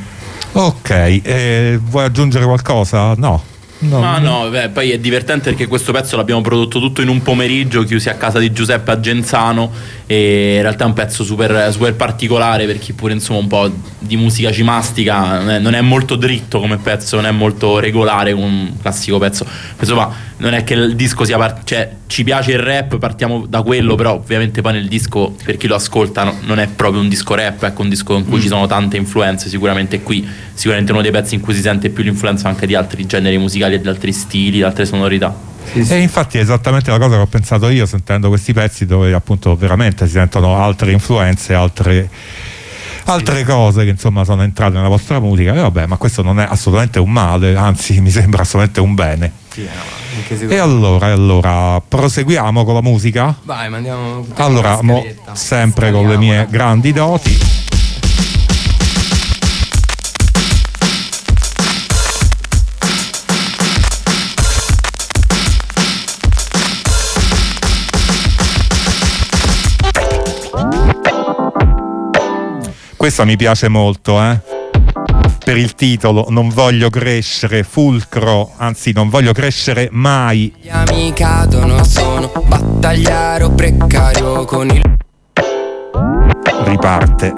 Ok, vuoi aggiungere qualcosa? No. Poi è divertente perché questo pezzo l'abbiamo prodotto tutto in un pomeriggio, chiusi a casa di Giuseppe a Genzano, e in realtà è un pezzo super, super particolare per chi pure insomma un po' di musica ci mastica. Non è molto dritto come pezzo, non è molto regolare come un classico pezzo, insomma non è che il disco sia cioè ci piace il rap, partiamo da quello, però ovviamente poi nel disco per chi lo ascolta non è proprio un disco rap, ecco, un disco in cui ci sono tante influenze, sicuramente qui sicuramente uno dei pezzi in cui si sente più l'influenza anche di altri generi musicali e di altri stili, di altre sonorità. E infatti è esattamente la cosa che ho pensato io sentendo questi pezzi, dove appunto veramente si sentono altre influenze, altre cose che insomma sono entrate nella vostra musica, e vabbè, ma questo non è assolutamente un male, anzi mi sembra assolutamente un bene. E allora proseguiamo con la musica? Vai, mandiamo. Allora, sempre con le mie grandi doti. Questa mi piace molto, per il titolo Non voglio crescere, fulcro, anzi non voglio crescere mai. Gli amici cadono, sono battagliaro precario con il... Riparte.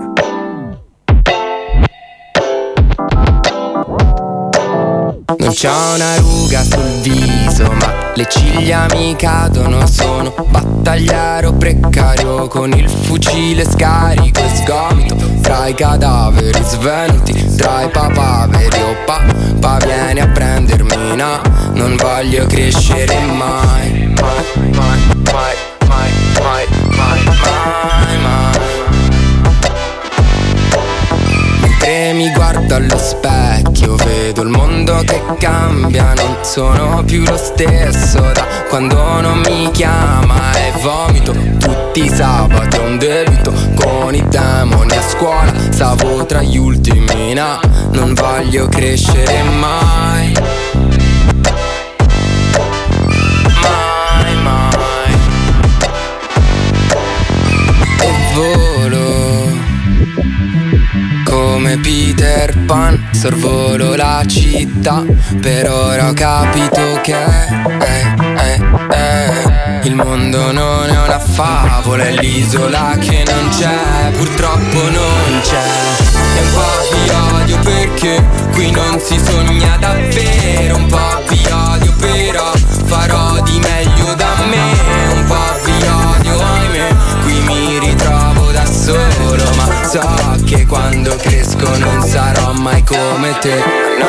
Non c'ho una ruga sul viso, ma le ciglia mi cadono. Sono battagliaro precario con il fucile scarico e sgomito tra i cadaveri svenuti, tra i papaveri. Oh papà, vieni a prendermi, no, non voglio crescere mai. Mai, mai, mai, mai, mai, mai, mai, mai. Mentre mi guardo allo specchio vedo il mondo che cambia, non sono più lo stesso da quando non mi chiama, e vomito tutti i sabati, ho un debito con i demoni a scuola, stavo tra gli ultimi, no, non voglio crescere mai. Mai, mai. E volo come Peter Pan, sorvolo la città, per ora ho capito che il mondo non è una favola, è l'isola che non c'è, purtroppo non c'è. E un po' vi odio perché qui non si sogna davvero, un po' vi odio però farò di meglio da me, un po' vi odio ahimè, qui mi ritrovo da solo, ma so che quando cresco non sarò mai come te. No,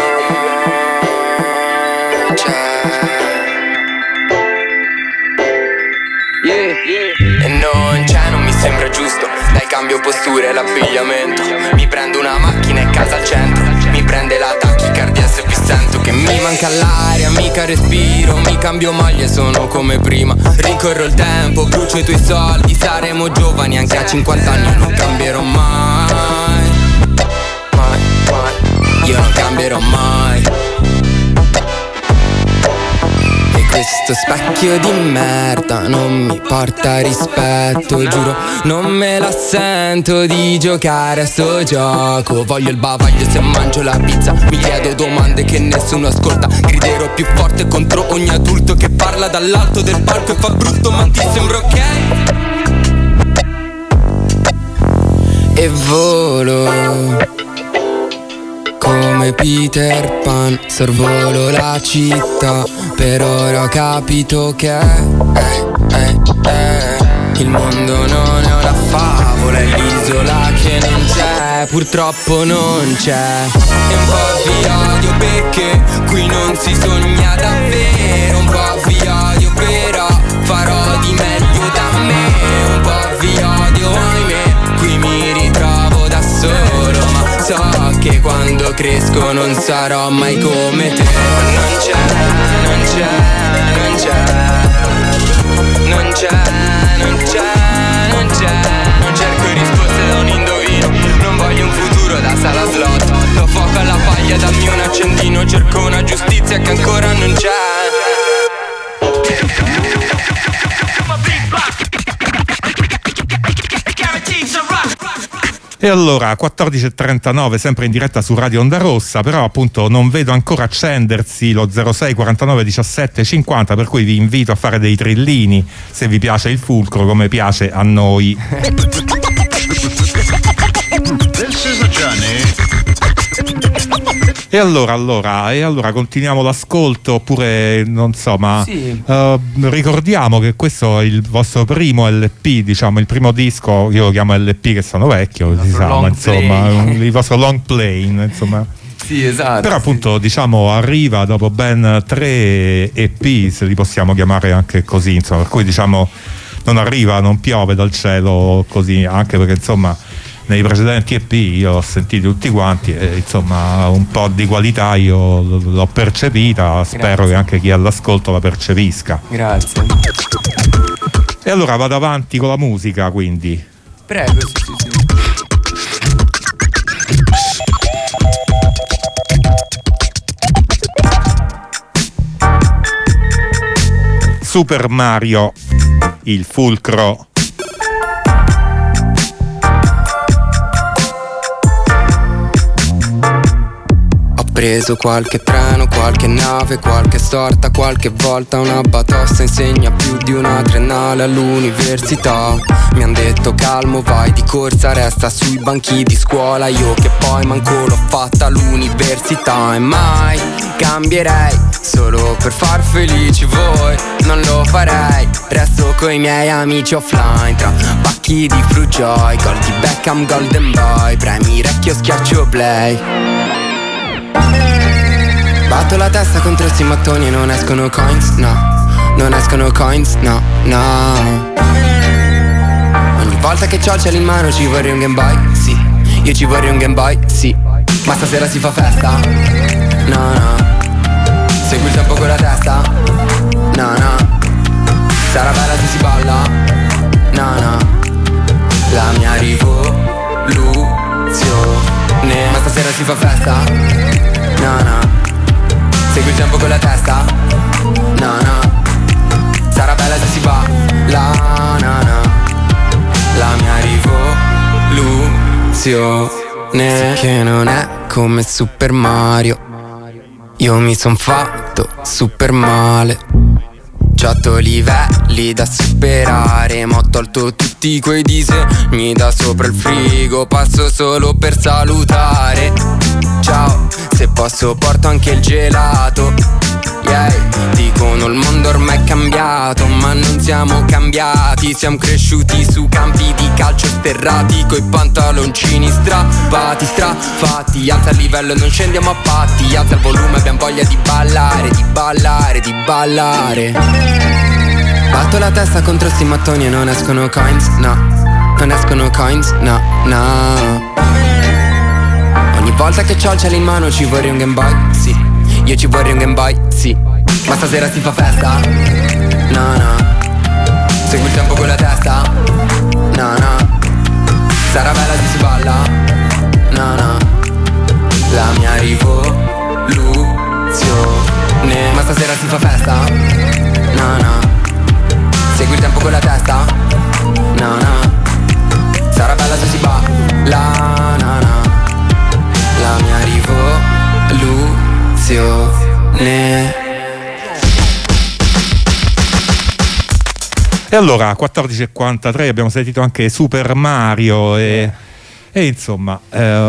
e non c'è, non mi sembra giusto, dai cambio posture e l'abbigliamento, mi prendo una macchina e casa al centro, mi prende la tachicardia se vi sento che mi manca l'aria, mica respiro, mi cambio maglie, sono come prima, rincorro il tempo, brucio i tuoi soldi, saremo giovani anche a 50 anni, non cambierò mai, mai, mai, io non cambierò mai. Questo specchio di merda non mi porta rispetto, giuro, non me la sento di giocare a sto gioco. Voglio il bavaglio se mangio la pizza, mi chiedo domande che nessuno ascolta, griderò più forte contro ogni adulto che parla dall'alto del palco e fa brutto, ma ti sembra ok? E volo come Peter Pan, sorvolo la città, per ora ho capito che il mondo non è una favola, è l'isola che non c'è, purtroppo non c'è. E un po' vi odio perché qui non si sogna davvero, un po' vi odio però farò di meglio da me, un po' vi odio ahimè, qui mi ritrovo da solo, ma so che quando cresco non sarò mai come te. Non c'è, non c'è, non c'è, non c'è, non c'è, non c'è, non cerco risposte da un indovino, non voglio un futuro da sala slot, do fuoco alla paglia, dammi un accendino, cerco una giustizia che ancora non c'è. E allora 14.39 sempre in diretta su Radio Onda Rossa, però appunto non vedo ancora accendersi lo 06 49 17 50, per cui vi invito a fare dei trillini se vi piace il fulcro come piace a noi. E allora continuiamo l'ascolto, oppure non so, ma sì. Ricordiamo che questo è il vostro primo LP, diciamo il primo disco, io lo chiamo LP che sono vecchio, si sa, ma insomma il vostro long play, insomma. Sì, esatto. Però appunto diciamo arriva dopo ben 3 EP, se li possiamo chiamare anche così, insomma, per cui diciamo non arriva, non piove dal cielo così, anche perché insomma nei precedenti EP io l'ho sentiti tutti quanti e insomma un po' di qualità io l'ho percepita, spero che anche chi è all'ascolto la percepisca. Grazie. E allora vado avanti con la musica, quindi. Prego, sì. Super Mario, il fulcro. Ho preso qualche treno, qualche nave, qualche storta, qualche volta una batosta insegna più di una triennale all'università. Mi han detto calmo, vai di corsa, resta sui banchi di scuola. Io che poi manco l'ho fatta l'università e mai cambierei solo per far felici voi. Non lo farei, resto coi miei amici offline tra pacchi di Fruit Joy, gol di Beckham, Golden Boy, premi recchio, schiaccio play. Batto la testa contro sti mattoni e non escono coins, no. Non escono coins, no, no. Ogni volta che c'ho il cielo in mano ci vorrei un Game Boy, sì. Io ci vorrei un Game Boy, sì. Ma stasera si fa festa? No, no. Segui il tempo con la testa? No, no. Sarà bella se si balla? No, no. La mia rivoluzione. Ma stasera si fa festa? No, no. Segui il tempo con la testa? No, no. Sarà bella se si balla? No, no. La mia rivoluzione che non è come Super Mario. Io mi son fatto super male. C'ho 8 livelli da superare, ma ho tolto tutti quei disegni da sopra il frigo. Passo solo per salutare. Ciao, se posso porto anche il gelato. Yeah, dicono il mondo ormai è cambiato, ma non siamo cambiati. Siamo cresciuti su campi di calcio sterrati, coi pantaloncini strappati, strafatti. Alza il livello, non scendiamo a patti. Alza il volume, abbiamo voglia di ballare, di ballare, di ballare. Batto la testa contro sti mattoni e non escono coins, no. Non escono coins, no, no. Ogni volta che c'ho il cielo in mano ci vorrei un Game Boy, sì. Io ci vorrei un Game Boy, sì. Ma stasera si fa festa? No, no. Segui il tempo con la testa? No, no. Sarà bella se si balla? No, no. La mia rivoluzione. Ma stasera si fa festa? No, no. Segui il tempo con la testa? No, no. Sarà bella se si balla? No, no. La mia rivoluzione. E allora 14:43 abbiamo sentito anche Super Mario e insomma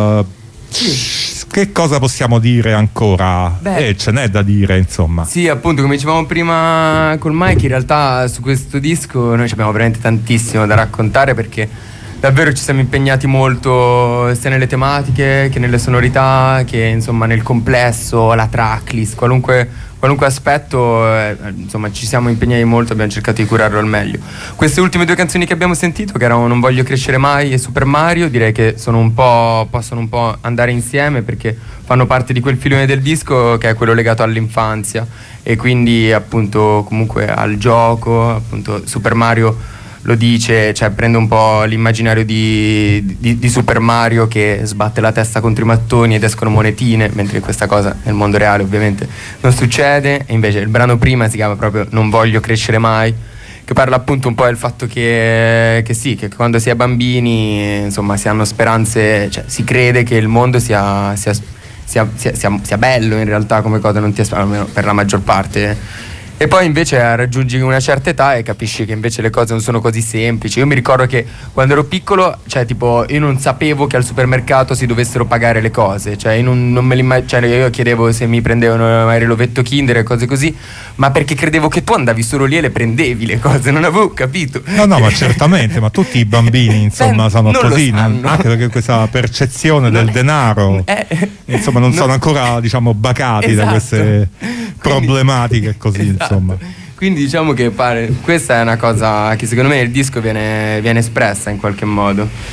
che cosa possiamo dire ancora? Ce n'è da dire, insomma. Sì, appunto, come dicevamo prima col Mike, in realtà su questo disco noi abbiamo veramente tantissimo da raccontare, perché davvero ci siamo impegnati molto sia nelle tematiche che nelle sonorità, che insomma nel complesso, la tracklist, qualunque aspetto, insomma ci siamo impegnati molto, abbiamo cercato di curarlo al meglio. Queste ultime 2 canzoni che abbiamo sentito, che erano Non voglio crescere mai e Super Mario, direi che possono un po' andare insieme, perché fanno parte di quel filone del disco che è quello legato all'infanzia, e quindi appunto comunque al gioco. Appunto Super Mario lo dice, cioè prende un po' l'immaginario di Super Mario che sbatte la testa contro i mattoni ed escono monetine, mentre questa cosa nel mondo reale ovviamente non succede. E invece il brano prima si chiama proprio Non voglio crescere mai, che parla appunto un po' del fatto che quando si è bambini, insomma, si hanno speranze, cioè si crede che il mondo sia bello in realtà come cosa, non ti almeno per la maggior parte. E poi invece raggiungi una certa età e capisci che invece le cose non sono così semplici. Io mi ricordo che quando ero piccolo, cioè tipo, io non sapevo che al supermercato si dovessero pagare le cose. Cioè io non me cioè io chiedevo se mi prendevano magari l'ovetto Kinder e cose così, ma perché credevo che tu andavi solo lì e le prendevi le cose, non avevo capito. No, ma certamente, ma tutti i bambini insomma sono così, anche perché questa percezione del denaro insomma non sono ancora, diciamo, bacati da queste problematiche così, insomma. Quindi diciamo che questa è una cosa che secondo me nel disco viene espressa in qualche modo.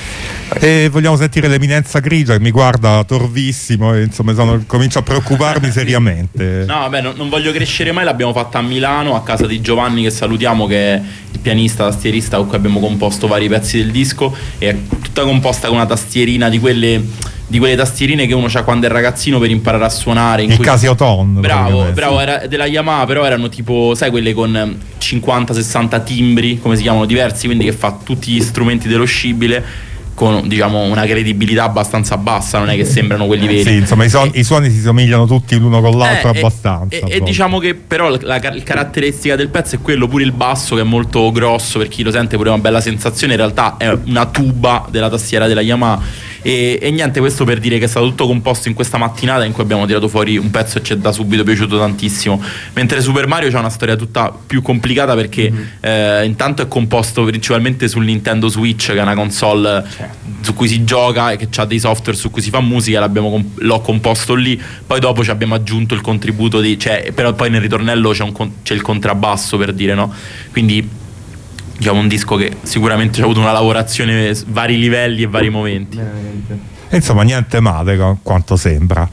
E vogliamo sentire l'eminenza grigia che mi guarda torvissimo e insomma comincio a preoccuparmi seriamente. No, vabbè, non voglio crescere mai, l'abbiamo fatta a Milano, a casa di Giovanni, che salutiamo, che è il pianista, tastierista con cui abbiamo composto vari pezzi del disco. È tutta composta con una tastierina di quelle tastierine che uno c'ha quando è ragazzino per imparare a suonare. Il Casio-Ton. Bravo, era della Yamaha, però erano tipo, sai, quelle con 50-60 timbri, come si chiamano, diversi, quindi che fa tutti gli strumenti dello scibile con, diciamo, una credibilità abbastanza bassa, non è che sembrano quelli veri. Sì, insomma i suoni si somigliano tutti l'uno con l'altro abbastanza. E diciamo che però la caratteristica del pezzo è quello, pure il basso che è molto grosso, per chi lo sente pure una bella sensazione, in realtà è una tuba della tastiera della Yamaha. E niente, questo per dire che è stato tutto composto in questa mattinata in cui abbiamo tirato fuori un pezzo che ci è da subito piaciuto tantissimo. Mentre Super Mario c'ha una storia tutta più complicata perché intanto è composto principalmente sul Nintendo Switch, che è una console su cui si gioca e che ha dei software su cui si fa musica. L'ho composto lì. Poi dopo ci abbiamo aggiunto il contributo però poi nel ritornello c'è il contrabbasso, per dire, no? Quindi diciamo un disco che sicuramente ha avuto una lavorazione, vari livelli e vari momenti. E insomma niente male quanto sembra.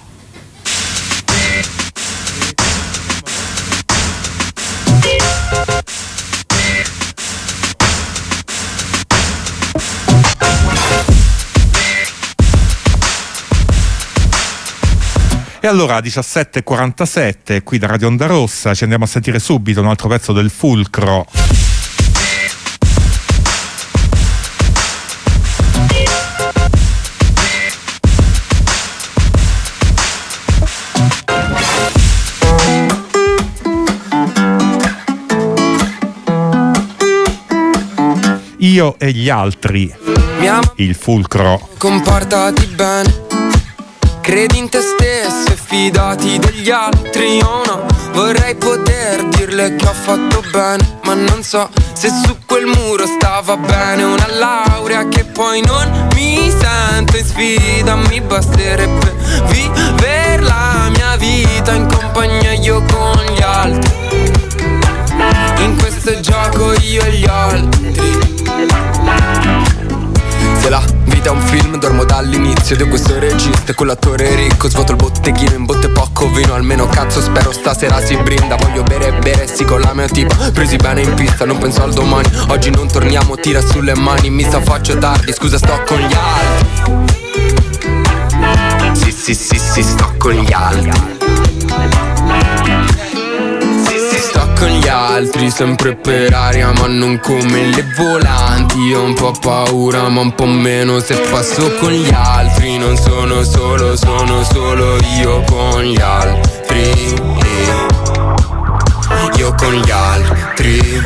E allora 17:47 qui da Radio Onda Rossa ci andiamo a sentire subito un altro pezzo del Fulcro. Io e gli altri, il Fulcro. Comportati bene, credi in te stesso e fidati degli altri o no? Vorrei poter dirle che ho fatto bene, ma non so se su quel muro stava bene una laurea che poi non mi sento in sfida. Mi basterebbe vivere la mia vita in compagnia io con gli altri. In questo gioco io e gli altri. Se la vita è un film dormo dall'inizio di questo regista, con l'attore ricco svuoto il botteghino in botte poco vino, almeno cazzo spero stasera si brinda. Voglio bere sì con la mia tipa, presi bene in pista, non penso al domani. Oggi non torniamo, tira sulle mani, mi sa faccio tardi, scusa sto con gli altri. Sì, sto con gli altri. Sto con gli altri, sempre per aria ma non come le volanti. Ho un po' paura ma un po' meno se passo con gli altri. Non sono solo, sono solo io con gli altri. Io con gli altri.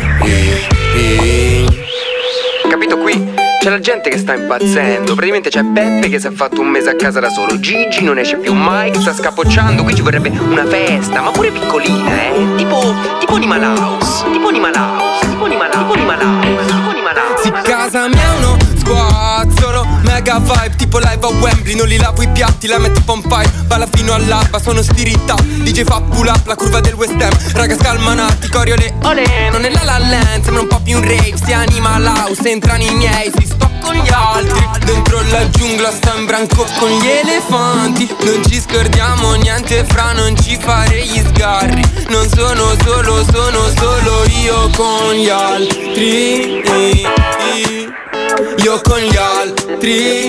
Capito qui? C'è la gente che sta impazzendo. Praticamente c'è Peppe che si è fatto un mese a casa da solo. Gigi non esce più, Mike sta scapocciando. Qui ci vorrebbe una festa, ma pure piccolina, Tipo Animal House. Sì, casa mia è uno sguazzolo, mega vibe, tipo live a Wembley. Non li lavo i piatti, la metti on fire. Balla fino all'alba, sono spirita. DJ fa pull up, la curva del West Ham. Raga scalmanati, coriole, olè. Non è la La Land, sembra un po' più un rave. Sti Animal House, entrano i miei, si sto con gli altri. Dentro la giungla sto in branco con gli elefanti. Non ci scordiamo niente fra, non ci fare gli sgarri. Non sono solo, sono solo io con gli altri. Io con gli altri.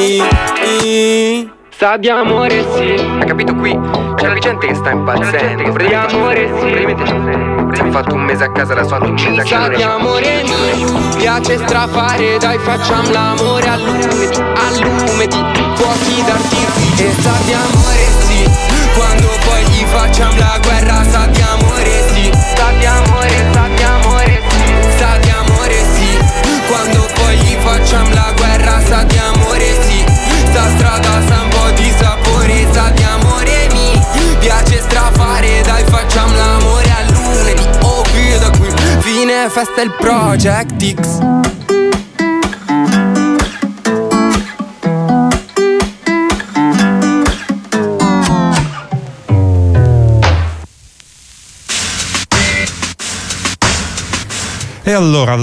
Sa di amore sì. Hai capito qui? C'è la gente che sta impazzendo. Di amore sì. Si è fatto un mese a casa da solo. Sa di amore mi piace strafare. Dai facciamo l'amore al lume di fuochi d'artificio. E sa di amore sì. Quando poi gli facciamo la guerra. Sa di amore sì. Sa di amore, sa di amore sì. Sa di amore sì. Quando poi gli facciamo la guerra. Sa di amore sì. Sta strada sa un po' di sapore. Sa di amore mi piace strafare. Dai facciamo l'amore a lunedì. Oh qui da qui fine festa il Project X. E allora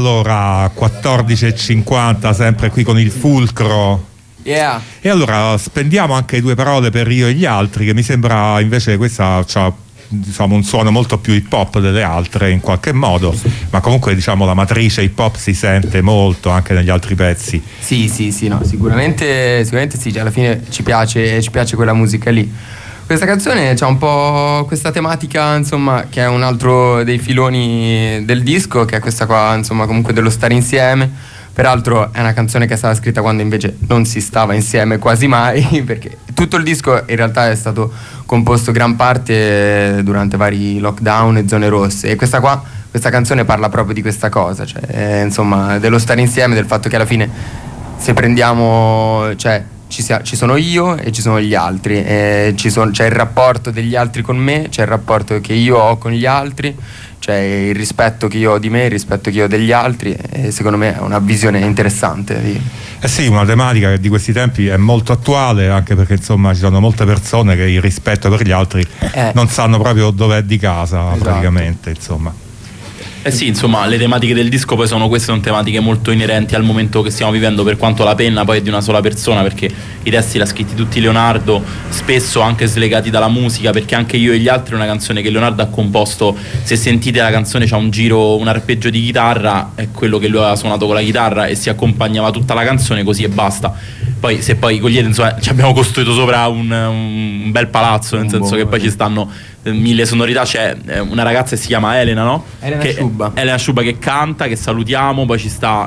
14:50, sempre qui con il Fulcro. Yeah. E allora spendiamo anche 2 parole per Io e gli altri, che mi sembra invece questa c'ha, diciamo, un suono molto più hip hop delle altre in qualche modo, ma comunque diciamo la matrice hip hop si sente molto anche negli altri pezzi. Sì, no, sicuramente sì, cioè alla fine ci piace quella musica lì. Questa canzone c'ha un po' questa tematica, insomma, che è un altro dei filoni del disco, che è questa qua, insomma, comunque dello stare insieme. Peraltro è una canzone che è stata scritta quando invece non si stava insieme quasi mai, perché tutto il disco in realtà è stato composto gran parte durante vari lockdown e zone rosse, e questa canzone parla proprio di questa cosa, cioè insomma dello stare insieme, del fatto che alla fine se prendiamo, cioè ci sono io e ci sono gli altri, c'è il rapporto degli altri con me, c'è il rapporto che io ho con gli altri, c'è il rispetto che io ho di me, il rispetto che io ho degli altri, e secondo me è una visione interessante. Sì, una tematica che di questi tempi è molto attuale, anche perché insomma ci sono molte persone che il rispetto per gli altri non sanno proprio dov'è di casa, esatto. Praticamente, insomma. Sì, insomma, le tematiche del disco poi sono queste, sono tematiche molto inerenti al momento che stiamo vivendo, per quanto la penna poi è di una sola persona, perché i testi li ha scritti tutti Leonardo, spesso anche slegati dalla musica, perché anche Io e gli altri è una canzone che Leonardo ha composto. Se sentite la canzone c'ha un giro, un arpeggio di chitarra, è quello che lui aveva suonato con la chitarra, e si accompagnava tutta la canzone così e basta. Poi se poi cogliete, insomma, ci abbiamo costruito sopra un bel palazzo, nel senso che poi ci stanno 1000 sonorità. C'è una ragazza che si chiama Elena, no? Elena Sciubba che canta, che salutiamo. Poi ci sta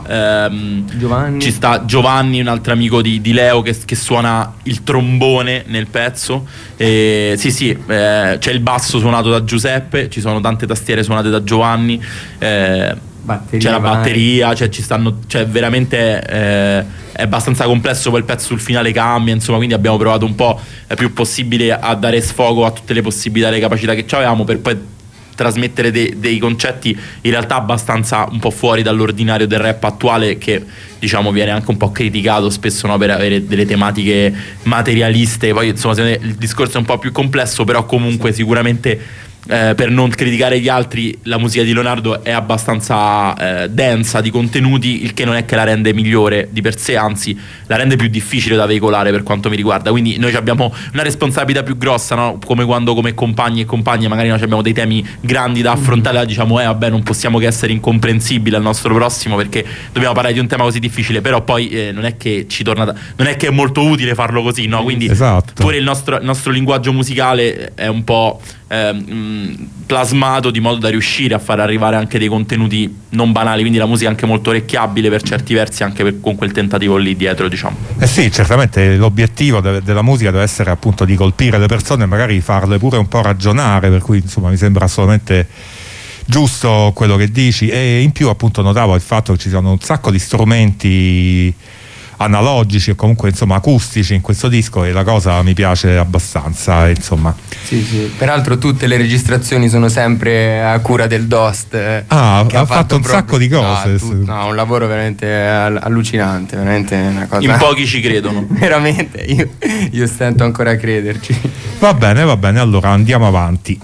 Giovanni, un altro amico di Leo che suona il trombone nel pezzo. C'è il basso suonato da Giuseppe, ci sono tante tastiere suonate da Giovanni, c'è la batteria, veramente è abbastanza complesso. Poi il pezzo sul finale cambia, insomma, quindi abbiamo provato un po' più possibile a dare sfogo a tutte le possibilità e le capacità che avevamo, per poi trasmettere dei concetti in realtà abbastanza un po' fuori dall'ordinario del rap attuale, che diciamo viene anche un po' criticato spesso, no, per avere delle tematiche materialiste. Poi insomma il discorso è un po' più complesso, però comunque sicuramente per non criticare gli altri, la musica di Leonardo è abbastanza densa di contenuti, il che non è che la rende migliore di per sé, anzi la rende più difficile da veicolare per quanto mi riguarda. Quindi noi abbiamo una responsabilità più grossa, no? Come quando come compagni e compagne magari noi abbiamo dei temi grandi da affrontare, diciamo vabbè, non possiamo che essere incomprensibili al nostro prossimo perché dobbiamo parlare di un tema così difficile, però poi non è che ci torna non è che è molto utile farlo così, no? Quindi esatto. Pure il nostro linguaggio musicale è un po' plasmato di modo da riuscire a far arrivare anche dei contenuti non banali, quindi la musica è anche molto orecchiabile per certi versi, anche con quel tentativo lì dietro, diciamo. Sì, certamente l'obiettivo della musica deve essere appunto di colpire le persone e magari farle pure un po' ragionare, per cui insomma mi sembra assolutamente giusto quello che dici. E in più appunto notavo il fatto che ci sono un sacco di strumenti analogici o comunque insomma acustici in questo disco, e la cosa mi piace abbastanza, insomma. Sì. Peraltro tutte le registrazioni sono sempre a cura del Dost, ha fatto un sacco di cose. Un lavoro veramente allucinante, veramente una cosa. In pochi ci credono. Veramente, io stento ancora a crederci. Va bene, allora andiamo avanti.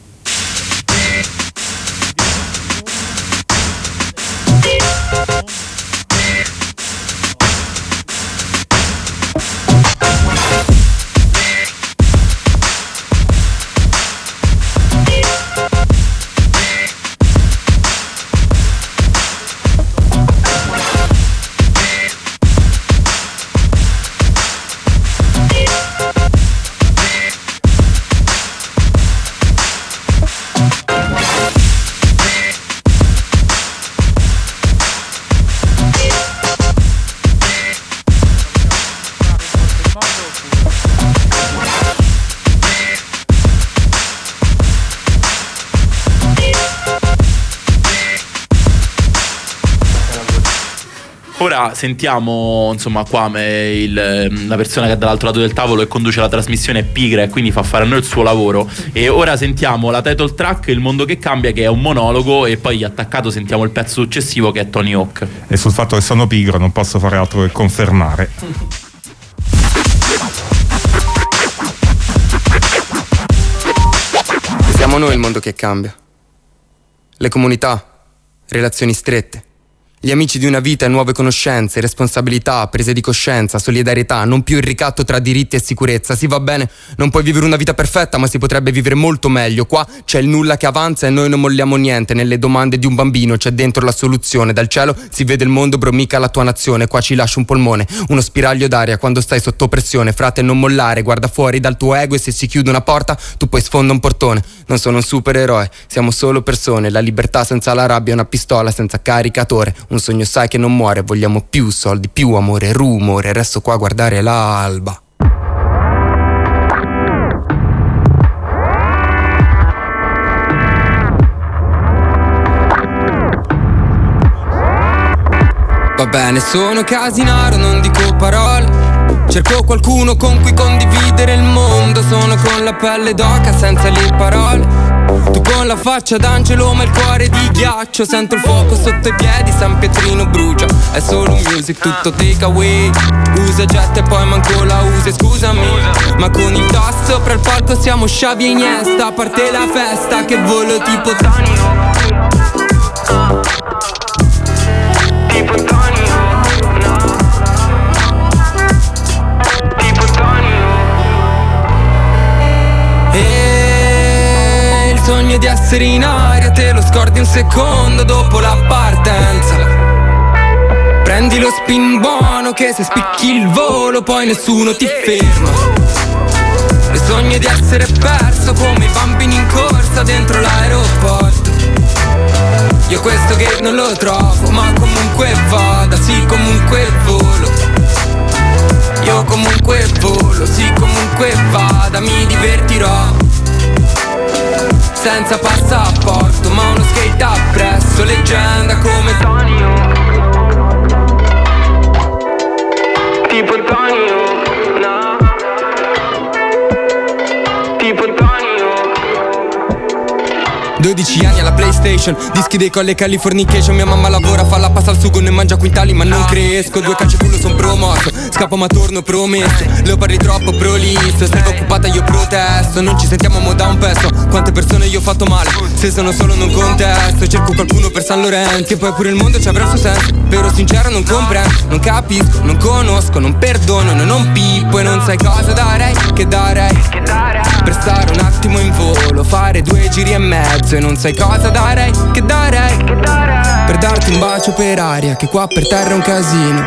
Ora sentiamo insomma qua la persona che è dall'altro lato del tavolo e conduce la trasmissione è pigra e quindi fa fare a noi il suo lavoro, e ora sentiamo la title track Il mondo che cambia, che è un monologo, e poi attaccato sentiamo il pezzo successivo che è Tony Hawk. E sul fatto che sono pigro non posso fare altro che confermare. Siamo noi il mondo che cambia, le comunità, relazioni strette. Gli amici di una vita e nuove conoscenze, responsabilità, prese di coscienza, solidarietà, non più il ricatto tra diritti e sicurezza. Sì, va bene, non puoi vivere una vita perfetta, ma si potrebbe vivere molto meglio. Qua c'è il nulla che avanza e noi non molliamo niente. Nelle domande di un bambino c'è dentro la soluzione. Dal cielo si vede il mondo, bro, mica la tua nazione. Qua ci lascia un polmone, uno spiraglio d'aria quando stai sotto pressione. Frate, non mollare, guarda fuori dal tuo ego e se si chiude una porta tu poi sfonda un portone. Non sono un supereroe, siamo solo persone. La libertà senza la rabbia è una pistola senza caricatore. Un sogno sai che non muore, vogliamo più soldi, più amore, rumore, resto qua a guardare l'alba. Va bene, sono casinaro, non dico parole. Cerco qualcuno con cui condividere il mondo. Sono con la pelle d'oca senza le parole. Tu con la faccia d'angelo ma il cuore di ghiaccio. Sento il fuoco sotto i piedi, San Pietrino brucia. È solo music, tutto take away. Usa jet e poi manco la usi, scusami. Ma con il DOS sopra il palco siamo Xavi e Iniesta. A parte la festa che volo tipo Tanio. Tipo Tanio. E il sogno di essere in aria te lo scordi un secondo dopo la partenza. Prendi lo spin buono che se spicchi il volo poi nessuno ti ferma. Il sogno di essere perso come i bambini in corsa dentro l'aeroporto. Io questo che non lo trovo, ma comunque vada, sì comunque volo. Io comunque volo, sì comunque vada, mi divertirò. Senza passaporto, ma uno skate appresso, leggenda come Tony Hawk. Tipo Tony Hawk, no. Tipo Tony Hawk. 12 anni alla PlayStation, dischi dei Colle Californication. Mia mamma lavora, fa la pasta al sugo, ne mangia quintali ma non cresco. 2 calci culo son promosso, scappo ma torno promesso. Lo parli troppo prolisso, serve occupata io protesto. Non ci sentiamo mo da un pezzo, quante persone io ho fatto male. Se sono solo non contesto, cerco qualcuno per San Lorenzo. Che poi pure il mondo ci avrà il suo senso. Vero sincero non comprendo, non capisco, non conosco, non perdono, non pippo. E non sai cosa darei, che darei per stare un attimo in volo, fare 2 giri e mezzo. E non sai cosa darei, che darei per darti un bacio per aria, che qua per terra è un casino.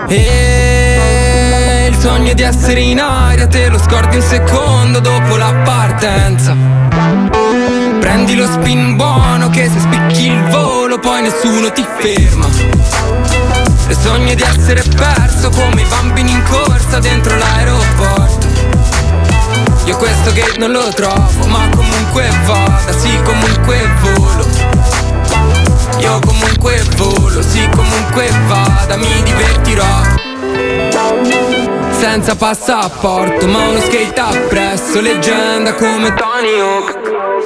E il sogno di essere in aria te lo scordi un secondo dopo la partenza. Prendi lo spin buono che se spicchi il volo poi nessuno ti ferma. Il sogno di essere perso come i bambini in corsa dentro l'aeroporto. Io questo che non lo trovo, ma comunque vada, sì comunque volo. Io comunque volo, sì comunque vada, mi divertirò. Senza passaporto, ma uno skate appresso, leggenda come Tony Hawk.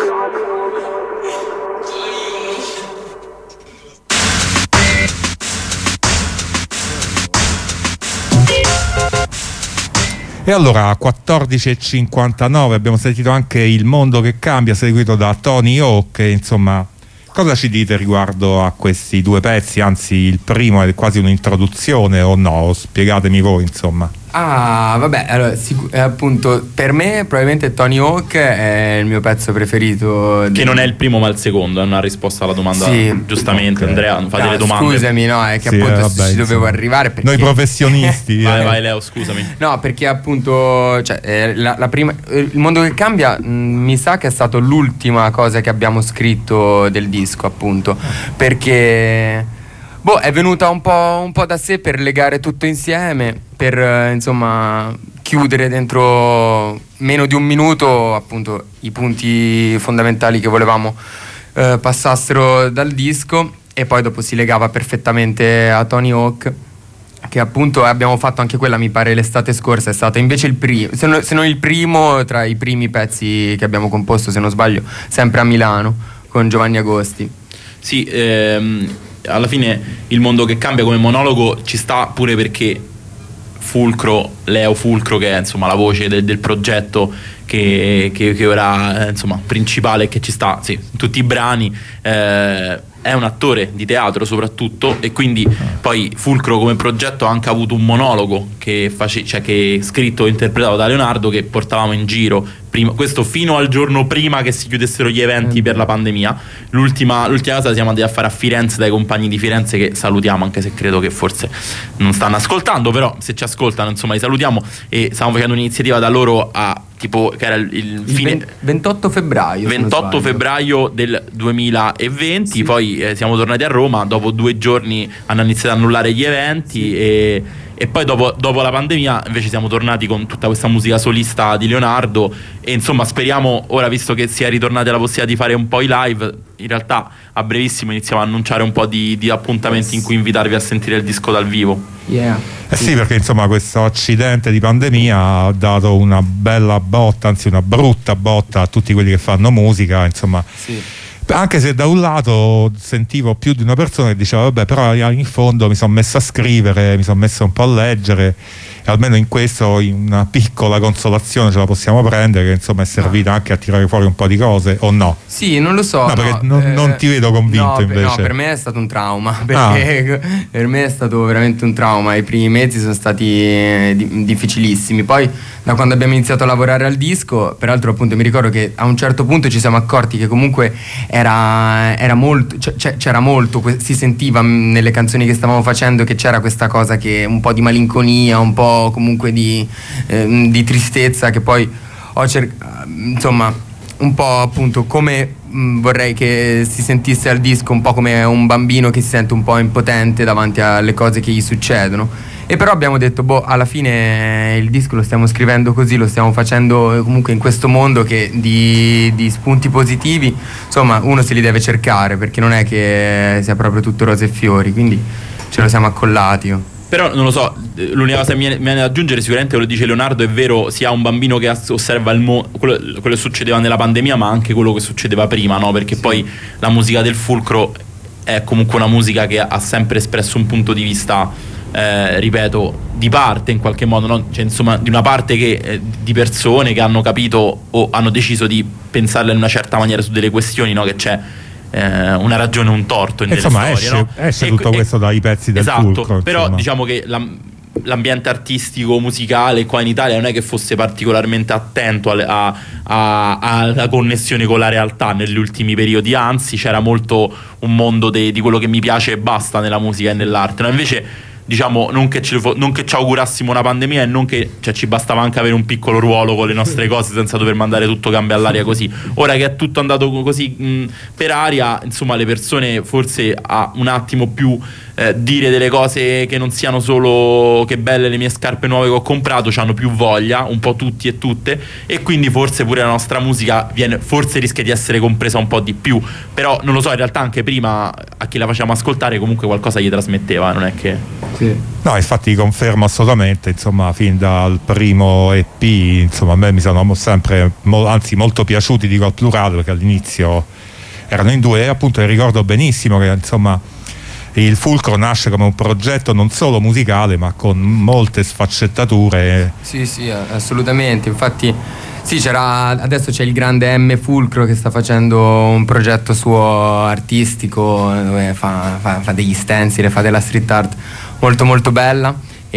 E allora a 14.59 abbiamo sentito anche Il mondo che cambia, seguito da Tony Hawk. Insomma, cosa ci dite riguardo a questi 2 pezzi? Anzi, il primo è quasi un'introduzione o no? Spiegatemi voi, insomma. Ah, vabbè, allora, appunto, per me probabilmente Tony Hawk è il mio pezzo preferito. Che non è il primo ma il secondo, è una risposta alla domanda, sì, giustamente, okay. Andrea, non fate delle domande. Scusami, no, è che sì, appunto vabbè, ci dovevo arrivare perché... Noi professionisti. Vai Leo, scusami. No, perché appunto, cioè, la prima, Il mondo che cambia, mi sa che è stato l'ultima cosa che abbiamo scritto del disco, appunto, perché... è venuta un po' da sé per legare tutto insieme, per insomma chiudere dentro meno di un minuto appunto i punti fondamentali che volevamo passassero dal disco, e poi dopo si legava perfettamente a Tony Hawk, che appunto abbiamo fatto anche quella, mi pare l'estate scorsa, è stato invece il primo, se non il primo tra i primi pezzi che abbiamo composto, se non sbaglio, sempre a Milano con Giovanni Agosti. Sì, alla fine Il mondo che cambia come monologo ci sta pure perché Leo Fulcro, che è insomma la voce del progetto che ora insomma principale, che ci sta, sì, tutti i brani, è un attore di teatro soprattutto, e quindi poi Fulcro come progetto ha anche avuto un monologo che è scritto e interpretato da Leonardo, che portavamo in giro questo fino al giorno prima che si chiudessero gli eventi per la pandemia. L'ultima cosa siamo andati a fare a Firenze dai compagni di Firenze, che salutiamo, anche se credo che forse non stanno ascoltando, però se ci ascoltano insomma li salutiamo, e stiamo facendo un'iniziativa da loro che era il fine 28 febbraio del 2020, sì. Poi siamo tornati a Roma, dopo 2 giorni hanno iniziato ad annullare gli eventi, sì. E poi dopo la pandemia invece siamo tornati con tutta questa musica solista di Leonardo, e insomma speriamo ora, visto che si è ritornati alla possibilità di fare un po' i live, in realtà a brevissimo iniziamo a annunciare un po' di appuntamenti in cui invitarvi a sentire il disco dal vivo. Sì, perché insomma questo accidente di pandemia ha dato una bella botta, anzi una brutta botta a tutti quelli che fanno musica, insomma. Sì. Anche se da un lato sentivo più di una persona che diceva vabbè, però in fondo mi sono messo a scrivere, mi sono messo un po' a leggere, e almeno in questo una piccola consolazione ce la possiamo prendere, che insomma è servita anche a tirare fuori un po' di cose, o no? Sì, non lo so. No, perché non ti vedo convinto invece. No, per me è stato un trauma, perché per me è stato veramente un trauma. I primi mesi sono stati difficilissimi. Poi da quando abbiamo iniziato a lavorare al disco, peraltro appunto mi ricordo che a un certo punto ci siamo accorti che comunque era molto, c'era molto, si sentiva nelle canzoni che stavamo facendo che c'era questa cosa, che un po' di malinconia, un po' comunque di tristezza, che poi ho insomma un po' appunto come vorrei che si sentisse al disco, un po' come un bambino che si sente un po' impotente davanti alle cose che gli succedono. E però abbiamo detto, alla fine il disco lo stiamo scrivendo così, lo stiamo facendo comunque in questo mondo che di spunti positivi, insomma, uno se li deve cercare, perché non è che sia proprio tutto rose e fiori, quindi ce lo siamo accollati. Però non lo so, l'unica cosa che mi viene da aggiungere, sicuramente quello che dice Leonardo è vero, sia un bambino che osserva quello che succedeva nella pandemia, ma anche quello che succedeva prima, no? Perché poi la musica del Fulcro è comunque una musica che ha sempre espresso un punto di vista, ripeto, di parte in qualche modo, no? Cioè, insomma, di una parte di persone che hanno capito o hanno deciso di pensarle in una certa maniera su delle questioni, no? Che c'è una ragione e un torto in delle storie, esce tutto questo dai pezzi del Fulcro, però insomma. Diciamo che l'ambiente artistico musicale qua in Italia non è che fosse particolarmente attento alla connessione con la realtà negli ultimi periodi, anzi c'era molto un mondo di quello che mi piace e basta nella musica e nell'arte, no? Invece diciamo non che ci augurassimo una pandemia, e non che ci bastava anche avere un piccolo ruolo con le nostre cose senza dover mandare tutto gambe all'aria così. Ora che è tutto andato così per aria, insomma, le persone forse a un attimo più dire delle cose che non siano solo che belle le mie scarpe nuove che ho comprato, c'hanno più voglia, un po' tutti e tutte, e quindi forse pure la nostra musica forse rischia di essere compresa un po' di più. Però non lo so, in realtà anche prima a chi la facciamo ascoltare comunque qualcosa gli trasmetteva, non è che... Sì. No, infatti confermo assolutamente, insomma, fin dal primo EP, insomma, a me mi sono sempre anzi molto piaciuti, dico al plurale, perché all'inizio erano in 2, e appunto ricordo benissimo che insomma il Fulcro nasce come un progetto non solo musicale ma con molte sfaccettature. Sì, assolutamente. Infatti sì, adesso c'è il grande M Fulcro che sta facendo un progetto suo artistico dove fa degli stencil, fa della street art molto molto bella,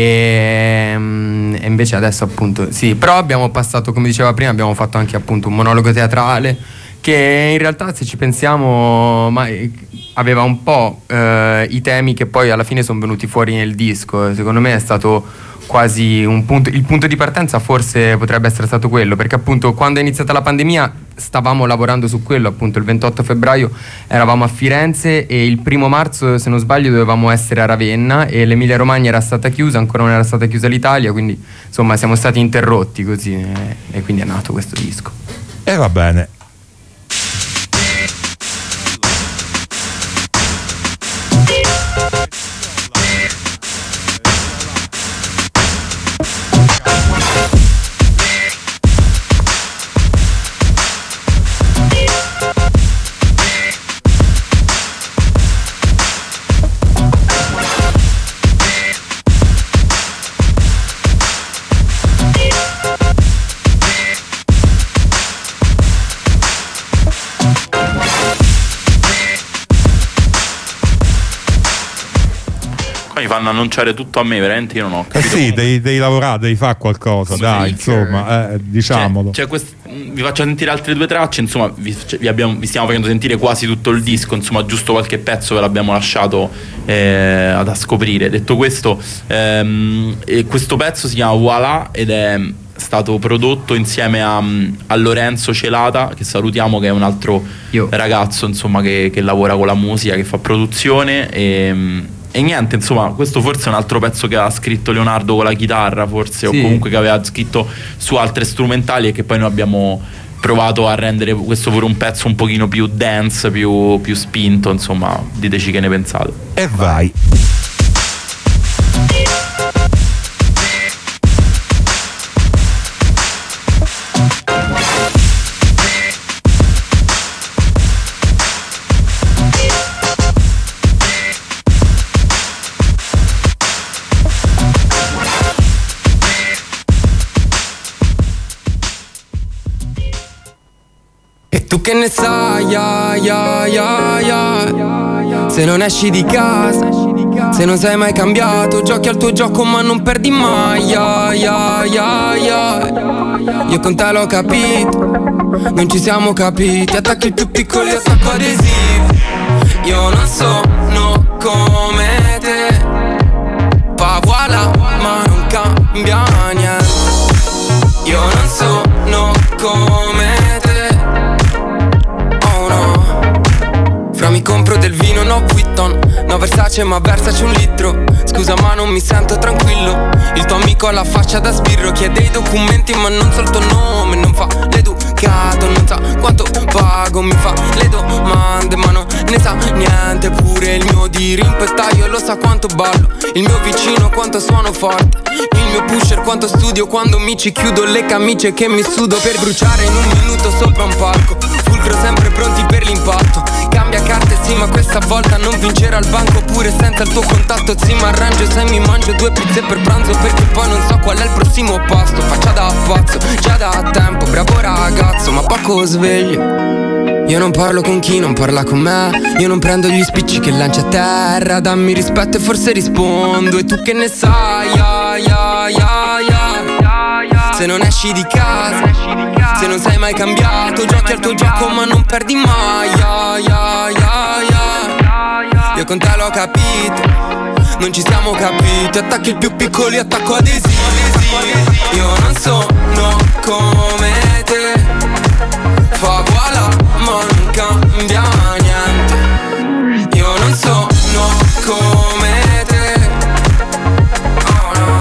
e invece adesso appunto sì, però abbiamo passato, come diceva prima, abbiamo fatto anche appunto un monologo teatrale che in realtà, se ci pensiamo, aveva un po' i temi che poi alla fine sono venuti fuori nel disco. Secondo me è stato quasi il punto di partenza, forse potrebbe essere stato quello, perché appunto quando è iniziata la pandemia stavamo lavorando su quello, appunto il 28 febbraio eravamo a Firenze e il 1° marzo, se non sbaglio, dovevamo essere a Ravenna, e l'Emilia Romagna era stata chiusa, ancora non era stata chiusa l'Italia, quindi insomma siamo stati interrotti così, e quindi è nato questo disco. E va bene. mi fanno annunciare tutto a me, veramente io non ho capito. Sì, devi lavorare, devi fare qualcosa, dai, insomma, diciamolo. Vi faccio sentire altre 2 tracce, insomma, vi stiamo facendo sentire quasi tutto il disco, insomma, giusto qualche pezzo ve l'abbiamo lasciato da scoprire. Detto questo, questo pezzo si chiama Voilà ed è stato prodotto insieme a Lorenzo Celata, che salutiamo, che è un altro ragazzo, insomma, che lavora con la musica, che fa produzione e niente, insomma, questo forse è un altro pezzo che ha scritto Leonardo con la chitarra, forse, sì, o comunque che aveva scritto su altre strumentali e che poi noi abbiamo provato a rendere questo pure un pezzo un pochino più dance, più spinto, insomma, diteci che ne pensate. E vai. Tu che ne sai, se non esci di casa, se non sei mai cambiato, giochi al tuo gioco ma non perdi mai, Io con te l'ho capito, non ci siamo capiti. Attacchi il più piccolo e attacco adesivo. Io non sono come te, fa voilà ma non cambia niente. Io non sono come te. Fra mi compro del vino, no Vuitton, no Versace ma Versace 1 litro. Scusa ma non mi sento tranquillo. Il tuo amico ha la faccia da sbirro, chiede i documenti ma non so il tuo nome. Non fa l'educato, non sa quanto pago, mi fa le domande ma non ne sa niente. Pure il mio dirimpettaio lo sa quanto ballo, il mio vicino quanto suono forte, il mio pusher quanto studio quando mi ci chiudo le camicie che mi sudo per bruciare in 1 minuto sopra un palco. Fulcro sempre pronti per l'impatto. Cambia carte sì ma questa volta non vincere al banco pure senza il tuo contatto. Sì ma arrangio se mi mangio 2 pizze per pranzo perché poi non so qual è il prossimo pasto. Faccia da pazzo, già da tempo, bravo ragazzo ma poco sveglio. Io non parlo con chi non parla con me. Io non prendo gli spicci che lancia a terra. Dammi rispetto e forse rispondo. E tu che ne sai, se non esci di casa, se non sei mai cambiato, giochi al tuo gioco ma non perdi mai, Io con te l'ho capito, non ci siamo capiti. Attacchi il più piccolo e attacco adesivo. Io non sono come te, fa voilà ma non cambia niente. Io non sono come te, oh no.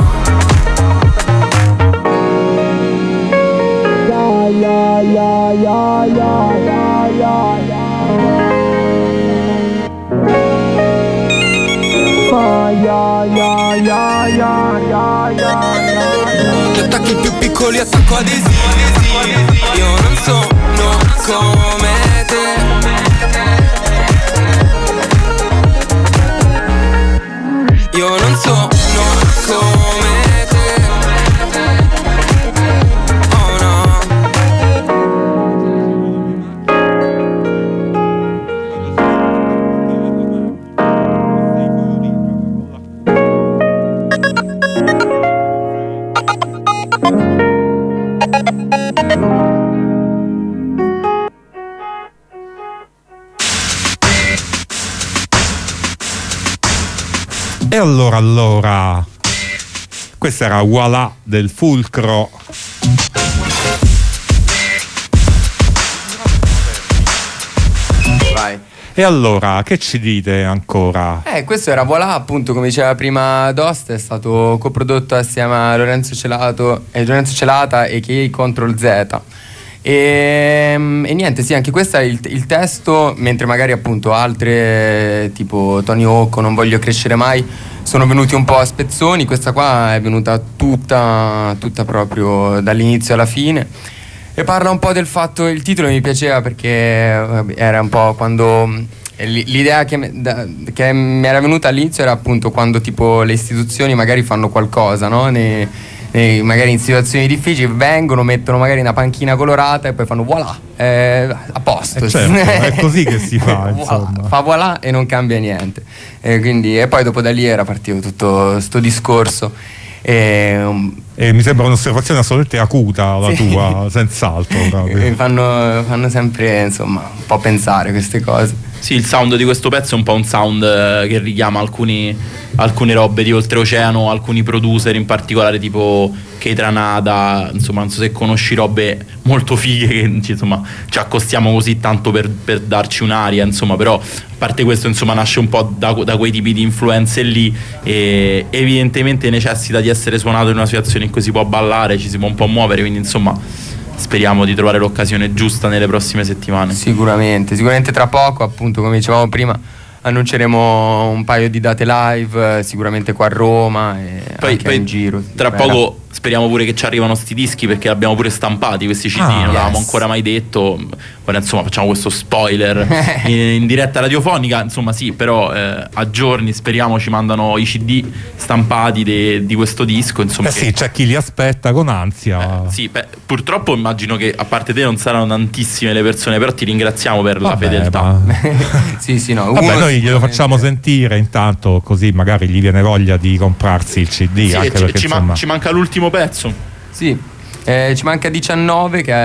Ti attacchi più piccoli, attacco adesivi. Io non sono come te. Io non sono come te. Oh no. E allora, questa era Voilà del Fulcro. Vai. E allora, che ci dite ancora? Questo era Voilà, appunto, come diceva prima Dost, è stato coprodotto assieme a Lorenzo Celata a.k.a. Control Z. E niente, sì, anche questo è il testo, mentre magari appunto altre tipo Tony Hawk o Non voglio crescere mai sono venuti un po' a spezzoni. Questa qua è venuta tutta proprio dall'inizio alla fine e parla un po' del fatto, il titolo mi piaceva perché era un po' quando l'idea che mi era venuta all'inizio era appunto quando tipo le istituzioni magari fanno qualcosa, no? magari in situazioni difficili, vengono, mettono magari una panchina colorata e poi fanno voilà, a posto. Certo, è così che si fa, insomma. Fa voilà e non cambia niente. E poi dopo da lì era partito tutto sto discorso. E mi sembra un'osservazione assolutamente acuta la tua, senz'altro. Fanno sempre, insomma, un po' pensare queste cose. Sì, il sound di questo pezzo è un po' un sound che richiama alcune robe di oltreoceano, alcuni producer in particolare tipo Keitranada, insomma non so se conosci robe molto fighe che insomma ci accostiamo così tanto per darci un'aria, insomma, però a parte questo insomma nasce un po' da quei tipi di influenze lì e evidentemente necessita di essere suonato in una situazione in cui si può ballare, ci si può un po' muovere, quindi insomma speriamo di trovare l'occasione giusta nelle prossime settimane. Sicuramente tra poco, appunto, come dicevamo prima, annunceremo un paio di date live, sicuramente qua a Roma e poi in giro. Tra poco speriamo pure che ci arrivano sti dischi, perché abbiamo pure stampati questi CD, non l'avevamo ancora mai detto. Ora insomma facciamo questo spoiler in diretta radiofonica, insomma sì, però a giorni speriamo ci mandano i CD stampati di questo disco, insomma. Sì, c'è chi li aspetta con ansia. Sì, purtroppo immagino che a parte te non saranno tantissime le persone, però ti ringraziamo per la fedeltà. Sì, no. Vabbè, noi glielo facciamo sentire intanto, così magari gli viene voglia di comprarsi il CD. Sì, anche perché, ci manca l'ultimo pezzo. Sì. Ci manca 19 che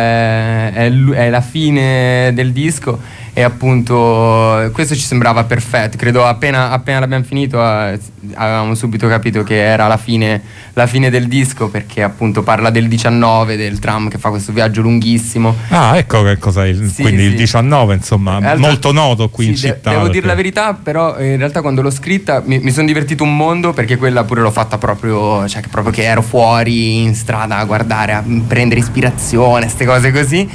è la fine del disco e appunto questo ci sembrava perfetto, credo appena l'abbiamo finito avevamo subito capito che era la fine del disco, perché appunto parla del 19, del tram che fa questo viaggio lunghissimo. Ecco che cos'è quindi il 19, insomma, molto noto qui in città. Devo dire la verità, però in realtà quando l'ho scritta mi sono divertito un mondo, perché quella pure l'ho fatta proprio, cioè proprio che ero fuori in strada a guardare, a prendere ispirazione, queste cose così.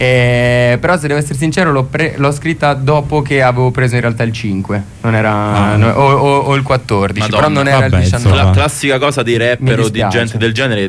Però se devo essere sincero l'ho scritta dopo che avevo preso in realtà il 5, non era o il 14. Madonna, però non era il 19. La classica cosa dei rapper o di gente del genere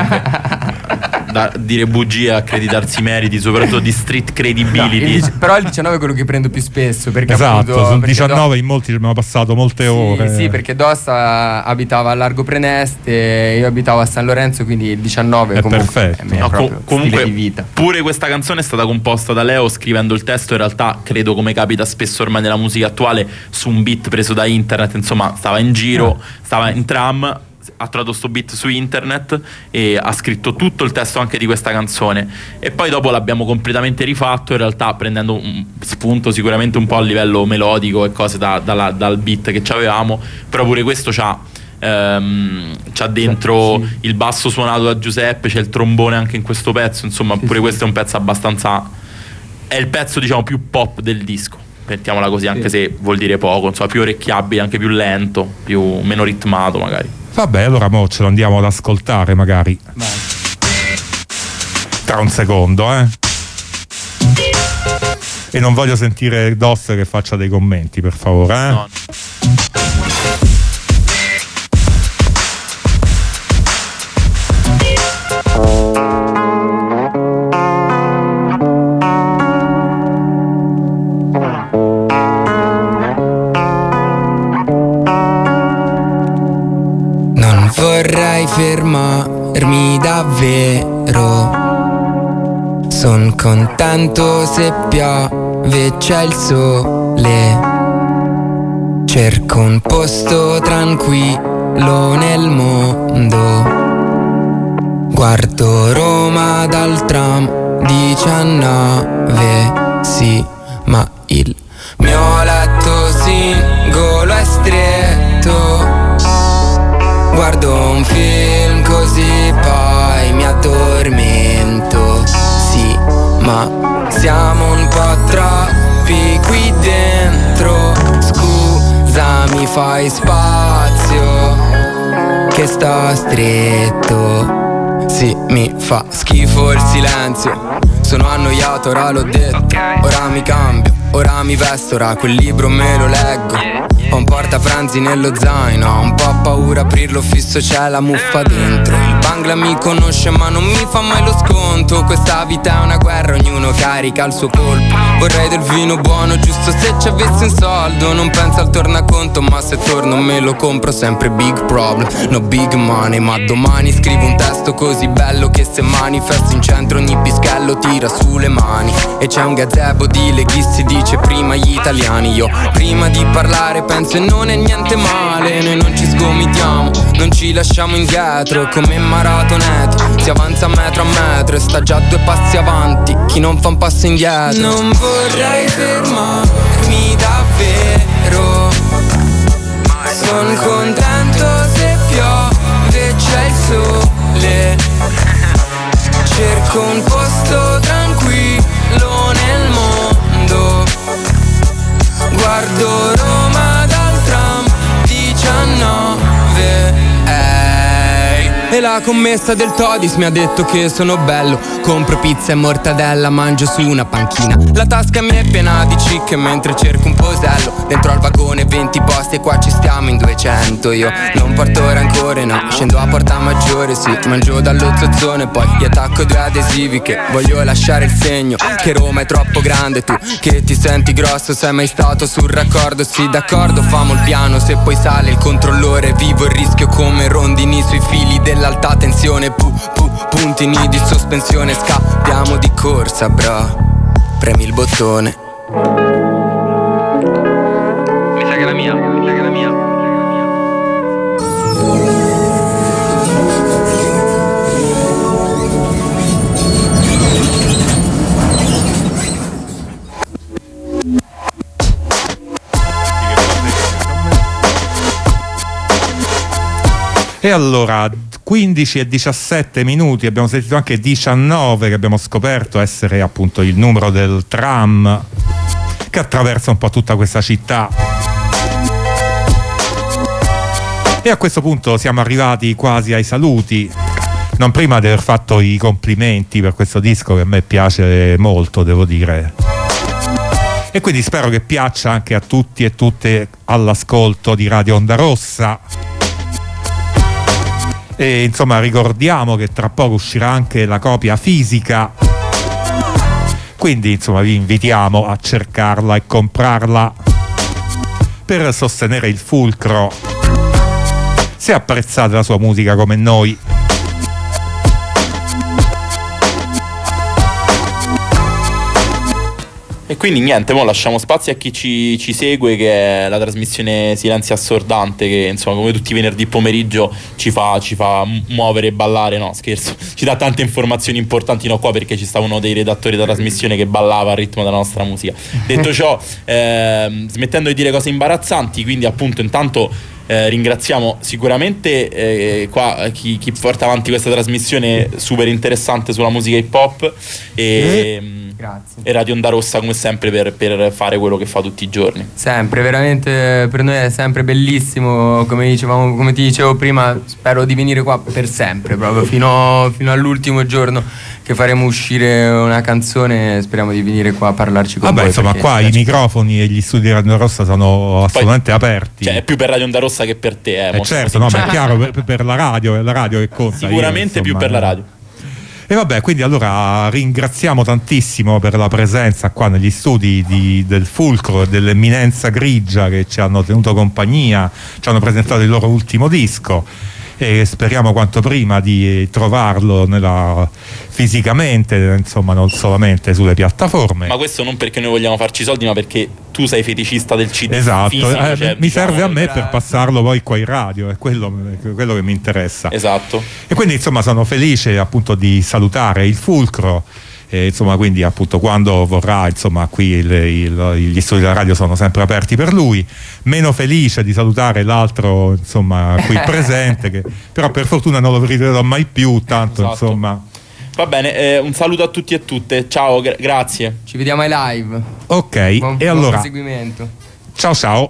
da dire bugie, accreditarsi meriti, soprattutto di street credibility. Però il 19 è quello che prendo più spesso, perché esatto, sul 19 in molti ci abbiamo passato molte ore. Sì, perché Dossa abitava a Largo Preneste, io abitavo a San Lorenzo, quindi il 19 è perfetto. Comunque di vita. Pure questa canzone è stata composta da Leo scrivendo il testo, in realtà credo, come capita spesso ormai nella musica attuale, su un beat preso da internet, insomma stava in giro, stava in tram, ha trovato sto beat su internet e ha scritto tutto il testo anche di questa canzone, e poi dopo l'abbiamo completamente rifatto, in realtà prendendo un spunto sicuramente un po' a livello melodico e cose dal beat che avevamo, però pure questo c'ha dentro il basso suonato da Giuseppe, c'è il trombone anche in questo pezzo, insomma pure questo è un pezzo abbastanza, è il pezzo diciamo più pop del disco, mettiamola così, anche se vuol dire poco, insomma più orecchiabile, anche più lento, meno ritmato magari. Vabbè, allora mo ce lo andiamo ad ascoltare magari. Vai. Tra un secondo, E non voglio sentire Doss che faccia dei commenti, per favore, No. Vorrei fermarmi davvero. Son contento se piove, c'è il sole. Cerco un posto tranquillo nel mondo. Guardo Roma dal tram 19. Sì, ma il mio letto singolo è stretto. Guardo un film così poi mi addormento. Sì, ma siamo un po' troppi qui dentro. Scusa, mi fai spazio che sto stretto. Sì, mi fa schifo il silenzio. Sono annoiato, ora l'ho detto. Ora mi cambio, ora mi vesto, ora quel libro me lo leggo. Ho un portapranzi nello zaino, ho un po' paura aprirlo fisso, c'è la muffa dentro. Il Bangla mi conosce ma non mi fa mai lo sconto. Questa vita è una guerra, ognuno carica il suo colpo. Vorrei del vino buono, giusto se ci avessi un soldo. Non penso al tornaconto, ma se torno me lo compro. Sempre big problem, no big money. Ma domani scrivo un testo così bello che se manifesto in centro ogni pischello tira sulle mani. E c'è un gazebo di leghisti, dice prima gli italiani. Io prima di parlare penso e non è niente male. Noi non ci sgomitiamo, non ci lasciamo indietro. Come maratoneti, si avanza metro a metro e sta già 2 passi avanti chi non fa un passo indietro. Non vorrei fermarmi davvero, son contento se piove, c'è il sole. Cerco un posto tranquillo nel mondo, guardo Roma dal tram 19. E la commessa del Todis mi ha detto che sono bello. Compro pizza e mortadella, mangio su una panchina. La tasca mi è piena di cicche mentre cerco un posello. Dentro al vagone 20 posti e qua ci stiamo in 200. Io non porto rancore, no, scendo a Porta Maggiore, sì. Mangio dallo zozzone, poi gli attacco 2 adesivi che voglio lasciare il segno che Roma è troppo grande. Tu che ti senti grosso, sei mai stato sul raccordo? Sì, d'accordo, famo il piano, se poi sale il controllore. Vivo il rischio come rondini sui fili dell'alta tensione. Puntini di sospensione, scappiamo di corsa, bro. Premi il bottone. Mi sa che è la mia, mi sa che è la mia. E allora 15 e 17 minuti, abbiamo sentito anche 19 che abbiamo scoperto essere appunto il numero del tram che attraversa un po' tutta questa città. E a questo punto siamo arrivati quasi ai saluti, non prima di aver fatto i complimenti per questo disco che a me piace molto, devo dire. E quindi spero che piaccia anche a tutti e tutte all'ascolto di Radio Onda Rossa. E insomma ricordiamo che tra poco uscirà anche la copia fisica, quindi insomma vi invitiamo a cercarla e comprarla per sostenere il Fulcro se apprezzate la sua musica come noi. E quindi niente, mo lasciamo spazio a chi ci segue, che è la trasmissione Silenzio Assordante, che insomma come tutti i venerdì pomeriggio ci fa muovere e ballare, no scherzo, ci dà tante informazioni importanti, no qua perché ci sta uno dei redattori della trasmissione che ballava al ritmo della nostra musica. Detto ciò, smettendo di dire cose imbarazzanti, quindi appunto intanto ringraziamo sicuramente qua chi porta avanti questa trasmissione super interessante sulla musica hip hop grazie. E Radio Onda Rossa come sempre per fare quello che fa tutti i giorni. Sempre, veramente per noi è sempre bellissimo, come ti dicevo prima, spero di venire qua per sempre, proprio fino all'ultimo giorno che faremo uscire una canzone, speriamo di venire qua a parlarci con voi. Insomma qua i microfoni e gli studi di Radio Onda Rossa sono assolutamente aperti. Cioè è più per Radio Onda Rossa che per te, certo, no, ma è chiaro, per la radio, è la radio che conta. Sicuramente più per la radio. E vabbè, quindi allora ringraziamo tantissimo per la presenza qua negli studi del Fulcro e dell'Eminenza Grigia che ci hanno tenuto compagnia, ci hanno presentato il loro ultimo disco e speriamo quanto prima di trovarlo fisicamente, insomma non solamente sulle piattaforme. Ma questo non perché noi vogliamo farci soldi, ma perché tu sei feticista del CD. Esatto, fisico, cioè, mi serve a me per passarlo poi qua in radio, è quello che mi interessa. Esatto. E quindi insomma sono felice appunto di salutare il Fulcro. E, insomma, quindi appunto quando vorrà, insomma, qui gli studi della radio sono sempre aperti per lui. Meno felice di salutare l'altro, insomma, qui presente, che però per fortuna non lo rivedrò mai più, tanto esatto. Insomma. Va bene, un saluto a tutti e tutte. Ciao, grazie. Ci vediamo ai live. Ok, e allora buon seguimento. Ciao. Ciao.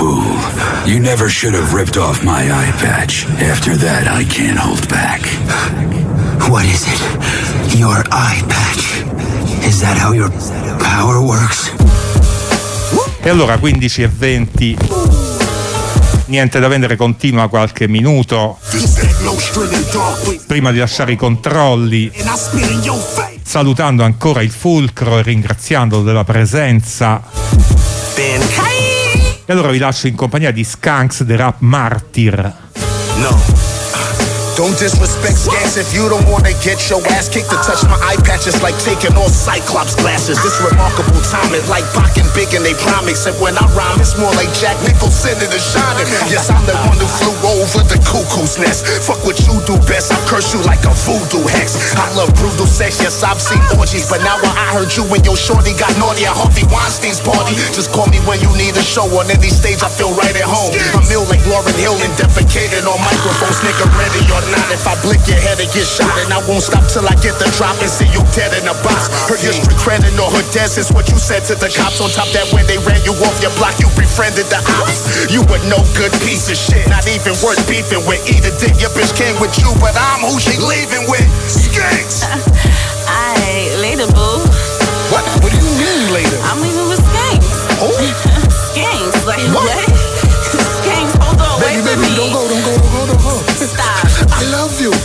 fool. You never should have ripped off my eye patch. After that, I can't hold back. What is it? Your eye patch? Is that how your power works? E allora 15:20. Niente da vendere continua qualche minuto prima di lasciare i controlli, salutando ancora il fulcro e ringraziandolo della presenza. E allora vi lascio in compagnia di Skanks, The Rap Martyr. No. Don't disrespect Skanks if you don't wanna get your ass kicked. To touch my eye patch is like taking off Cyclops glasses. This remarkable time is like Pac and Big and they promise. And when I rhyme, it's more like Jack Nicholson in The Shining. Yes, I'm the one who flew over the cuckoo's nest. Fuck what you do best, I'll curse you like a voodoo hex. I love brutal sex, yes, I've seen orgies. But now I heard you and your shorty got naughty at Harvey Weinstein's party. Just call me when you need a show. On any stage, I feel right at home. I'm ill like Lauryn Hill and defecated on microphones. Nigga, ready or not, if I blink your head and get shot, and I won't stop till I get the drop and see you dead in a box. Heard your street credit or her death is what you said to the cops. On top that when they ran you off your block, you befriended the ops. You were no good piece of shit, not even worth beefing with. Eat a dick, your bitch came with you, but I'm who she leaving with. Skanks. Aight, later, boo. What do you mean later? I'm leaving with Skanks. Oh? Skanks, like what? Skanks, hold on, wait for me. Don't go. Stop. I love you.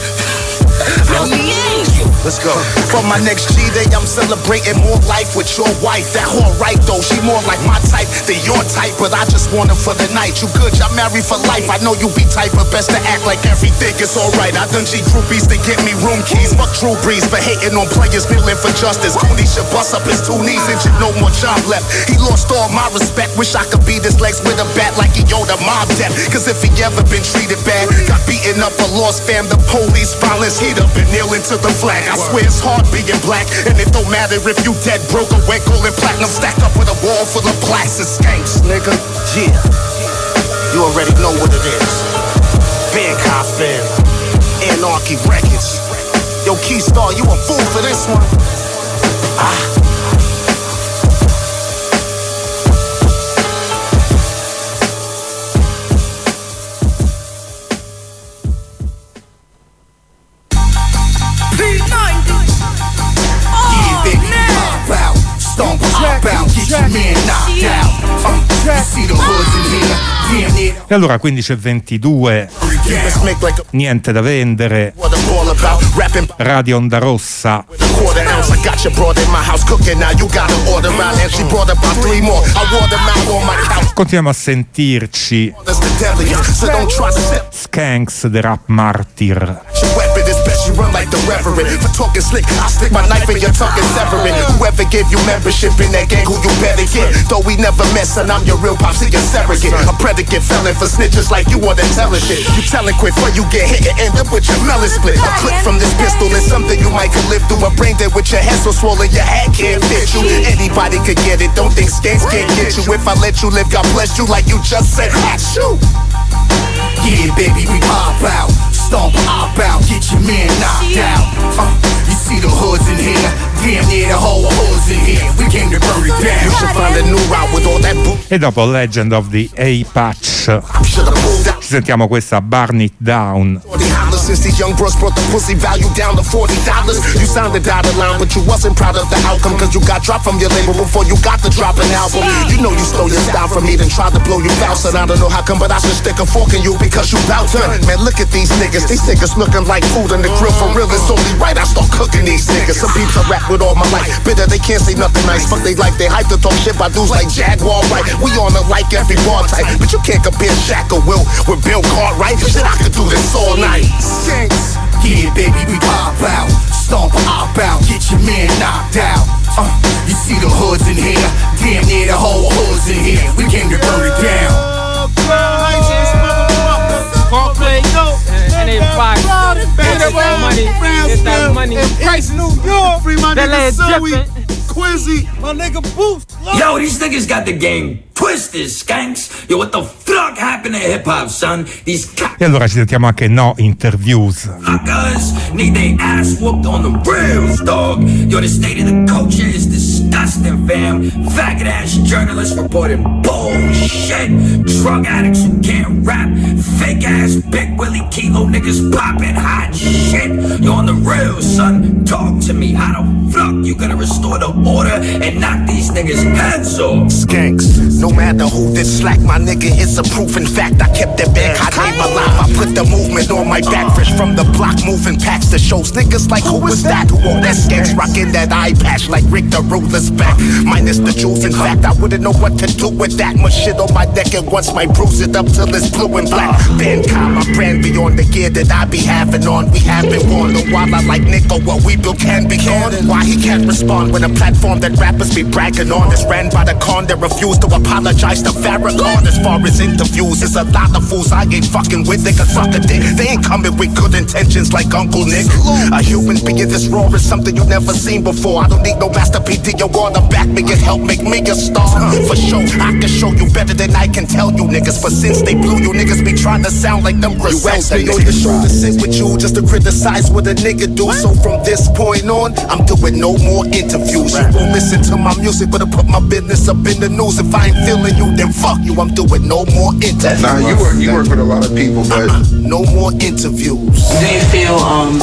Yes. Let's go. For my next G-Day, I'm celebrating more life with your wife. That whore right though, she more like my type than your type. But I just want her for the night. You good, y'all married for life. I know you be tight, but best to act like everything is alright. I done G groupies to get me room keys. Fuck Drew Brees for hating on players kneeling for justice. Cooney should bust up his 2 knees and shit, no more job left. He lost all my respect. Wish I could beat his legs with a bat like he owed a mob debt. Cause if he ever been treated bad, got beaten up or lost fam, the police violence, he'd have been kneeling to the flag. I swear it's hard being black, and it don't matter if you dead, broke, or wet, gold and platinum, stacked up with a wall full of plaques and Skanks, nigga. Yeah, you already know what it is. Van Coffin, Anarchy Records. Yo, Keystar, you a fool for this one. E allora 15:22, niente da vendere, Radio Onda Rossa. Continuiamo a sentirci Skanks, The Rap Martyr. You run like the reverend. For talking slick, I stick my knife in your tongue and sever it. Whoever gave you membership in that gang, who you better get. Though we never met, son, I'm your real pops, your surrogate. A predicate felon for snitches like you want to tell it shit. You telling quick before you get hit and end up with your melon split. A clip from this pistol is something you might could live through. A brain dead with your head so swollen your head can't fit you. Anybody could get it, don't think Skanks can't get you. If I let you live, God bless you like you just said, shoot. Yeah, baby, we pop out. Stomp up out, get your man knocked out. You see the hoods in here, damn near the whole hoods in here. We came to burn it down. You should find a new route with all that boot. E dopo Legend of the A-Patch ci sentiamo questa Burn It Down. Since these young bros brought the pussy value down to $40. You sounded dotted line, but you wasn't proud of the outcome. Cause you got dropped from your label before you got to drop an album. You know you stole your style from me, then tried to blow you out. So I don't know how come, but I should stick a fork in you because you bout done. Man, look at these niggas looking like food on the grill. For real, it's only right I start cooking these niggas. Some peeps I rap with all my life, bitter they can't say nothing nice. Fuck they like, they hype to talk shit by dudes like Jaguar, right? We on the like every bar type, but you can't compare Shaq or Will with Bill Cartwright. Shit, I could do this all night. Skanks. Yeah, baby, we pop out. Stomp up out, get your man knocked out. You see the hoods in here, damn near the whole hoods in here. We came to burn it down. Play go and they buy money. It's that money. Price New York, free money. That Quizzy. My nigga Boost. Yo, these niggas got the game twisted, skanks. Yo, what the fuck happened to hip hop, son? These E allora ci sentiamo anche No Interviews. cockers need their ass whooped on the rails, dog. Yo, the state of the culture is disgusting, fam. Faggot ass journalists reporting bullshit. Drug addicts who can't rap. Fake ass Big Willie Kilo niggas popping hot shit. Yo, on the rails, son. Talk to me. How the fuck you gonna restore the order and knock these niggas' heads off? Skanks, no matter who did slack, my nigga is a proof. In fact, I kept that bag, I came alive. I put the movement on my back, fresh from the block, moving packs to shows. Niggas like, who was that? Who wore that Skanks, rocking that eye patch like Rick the Ruler's back. Minus the jewels, in fact, I wouldn't know what to do with that much shit on my neck. And once my bruise it up till it's blue and black. Ben Kai, my brand beyond the gear that I be having on. We haven't worn a while, I like Nico, what we built can be gone. Why he can't respond when a platform that rappers be bragging on is ran by the con that refused to apologize to Farrakhan. As far as interviews, there's a lot of fools I ain't fucking with. They can suck a dick. They ain't coming with good intentions like Uncle Nick. A human being this raw is something you never seen before. I don't need no Master PD or wanna back me and help make me a star. For sure, I can show you better than I can tell you niggas. But since they blew you niggas be trying to sound like them Griselda. You asked me on the show to sit with you just to criticize what a nigga do. So from this point on, I'm doing no more interviews. You won't listen to my music, but I put my business up in the news. If I ain't feeling you, then fuck you. I'm doing no more interviews. Nah, you work with a lot of people, but no more interviews. Do you feel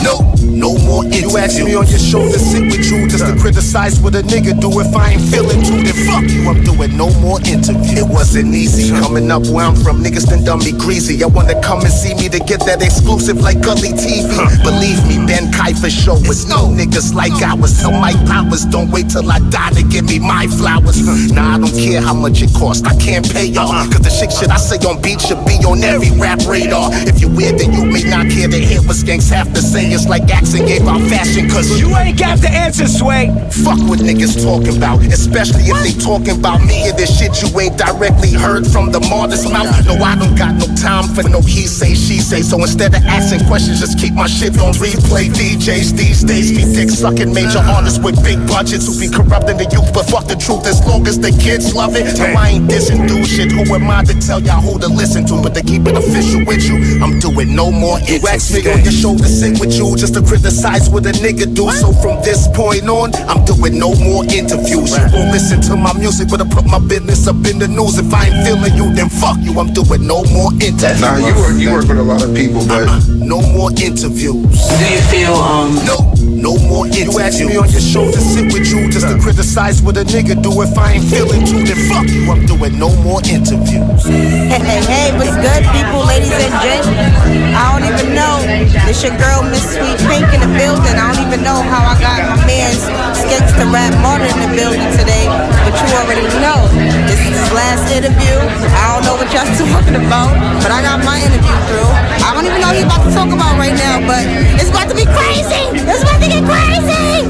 No more interviews. You asked me on your show to sit with you just to criticize what a nigga do. If I ain't feeling you, then fuck you. I'm doing no more interviews. It wasn't easy coming up where I'm from. Niggas done done me greasy. I wanna come and see me to get that exclusive like Gully TV. Believe me, Ben Kai for show with no niggas like ours. Tell Mike Powers, don't wait till I die to give me my flowers. Nah, I don't care how much it costs. I can't pay y'all. Cause the shit I say on beat should be on every rap radar. If you weird, then you may not care to hear what skanks have to say. It's like asking about fashion, cause you ain't got the answer, Sway. Fuck what niggas talking about, especially if they talking about me and this shit you ain't directly heard from the martyr's mouth. No, I don't got no time for no he say, she say. So instead of asking questions, just keep my shit on replay. DJs these days be dick sucking major artists with big budgets who be corrupting the youth, but fuck the truth as long as the kids love it. No, I ain't dissing do shit. Who am I to tell y'all who to listen to? But to keep it official with you, I'm doing no more interviews. You asked me on your show to sit with you just to criticize what a nigga do. So from this point on, I'm doing no more interviews. You won't listen to my music, but I put my business up in the news. If I ain't feeling you, then fuck you. I'm doing no more interviews. Nah, you work with a lot of people, but no more interviews. Do you feel No more interviews. You asked me on your show to sit with you just to criticize what a nigga do. If I ain't feeling you, then fuck you. I'm doing no more interviews. Hey, what's good, people, ladies and gents? I don't even know. It's your girl, Miss Sweet Pink, in the building. I don't even know how I got my man's Sketch the Rap Martyr in the building today, but you already know. This is his last interview. I don't know what y'all talking about, but I got my interview through. I don't even know what he's about to talk about right now, but it's about to be crazy. It's about to get crazy.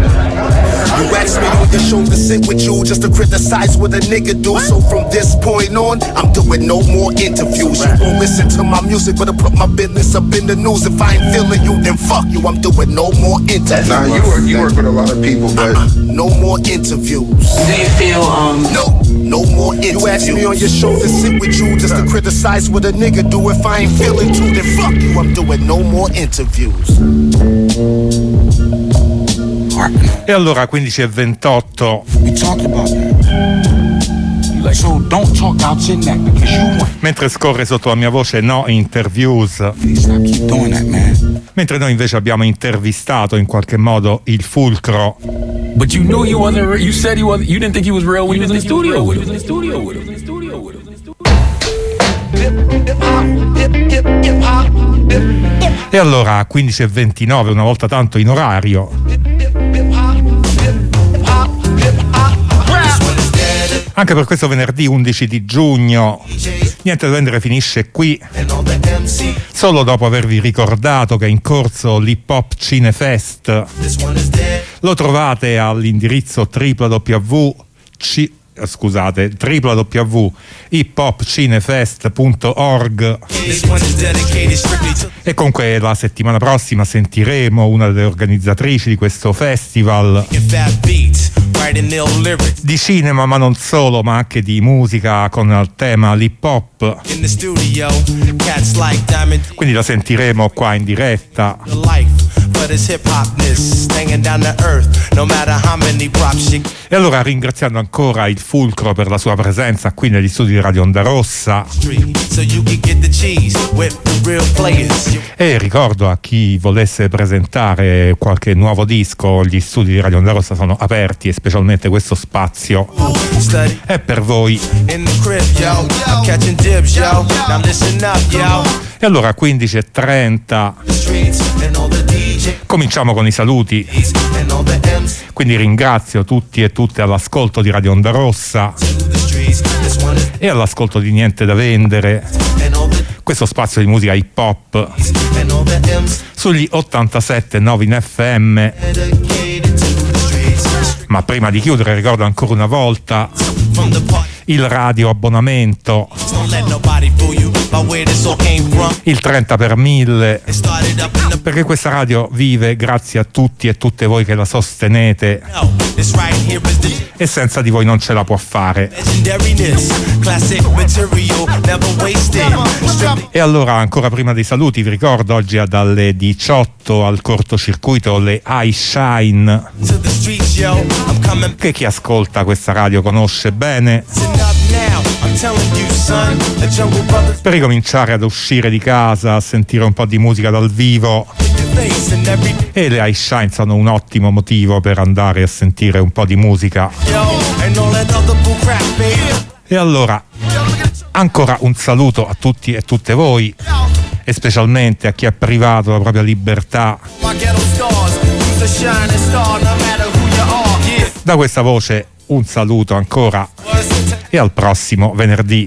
You asked me on your show to sit with you just to criticize what a nigga do. So from this point on, I'm doing no more interviews. You won't listen to my music, but I put my business up in the news. If I ain't feeling you, then fuck you. I'm doing no more interviews. Nah, you work with a lot of people, but no more interviews. Do you feel No more interviews. You asked me on your show to sit with you just to criticize what a nigga do. If I ain't feeling you, then fuck you. I'm doing no more interviews. E allora 15:28. Mentre scorre sotto la mia voce No Interviews, mentre noi invece abbiamo intervistato in qualche modo il fulcro. But you knew he wasn't. You said he wasn't. You didn't think he was real when he was in the studio with him. E allora a 15:29, una volta tanto in orario, anche per questo venerdì 11 di giugno, Niente da vendere finisce qui, solo dopo avervi ricordato che è in corso l'Hip Hop Cinefest. Lo trovate all'indirizzo www.hip www.hiphopcinefest.org. E comunque la settimana prossima sentiremo una delle organizzatrici di questo festival di cinema, ma non solo, ma anche di musica con il tema l'hip hop. Quindi la sentiremo qua in diretta. E allora, ringraziando ancora il Fulcro per la sua presenza qui negli studi di Radio Onda Rossa, e ricordo a chi volesse presentare qualche nuovo disco, gli studi di Radio Onda Rossa sono aperti e specialmente questo spazio è per voi. E allora 15:30 cominciamo con i saluti, quindi ringrazio tutti e tutte all'ascolto di Radio Onda Rossa e all'ascolto di Niente da Vendere, questo spazio di musica hip hop sugli 87.9 in FM. Ma prima di chiudere ricordo ancora una volta il radio abbonamento, il 30 per 1000, perché questa radio vive grazie a tutti e tutte voi che la sostenete e senza di voi non ce la può fare. E allora, ancora prima dei saluti, vi ricordo oggi dalle 18 al cortocircuito le iShine, che chi ascolta questa radio conosce bene, per ricominciare ad uscire di casa, a sentire un po' di musica dal vivo. E le iShine sono un ottimo motivo per andare a sentire un po' di musica. E allora, ancora un saluto a tutti e tutte voi, e specialmente a chi ha privato la propria libertà da questa voce. Un saluto ancora e al prossimo venerdì.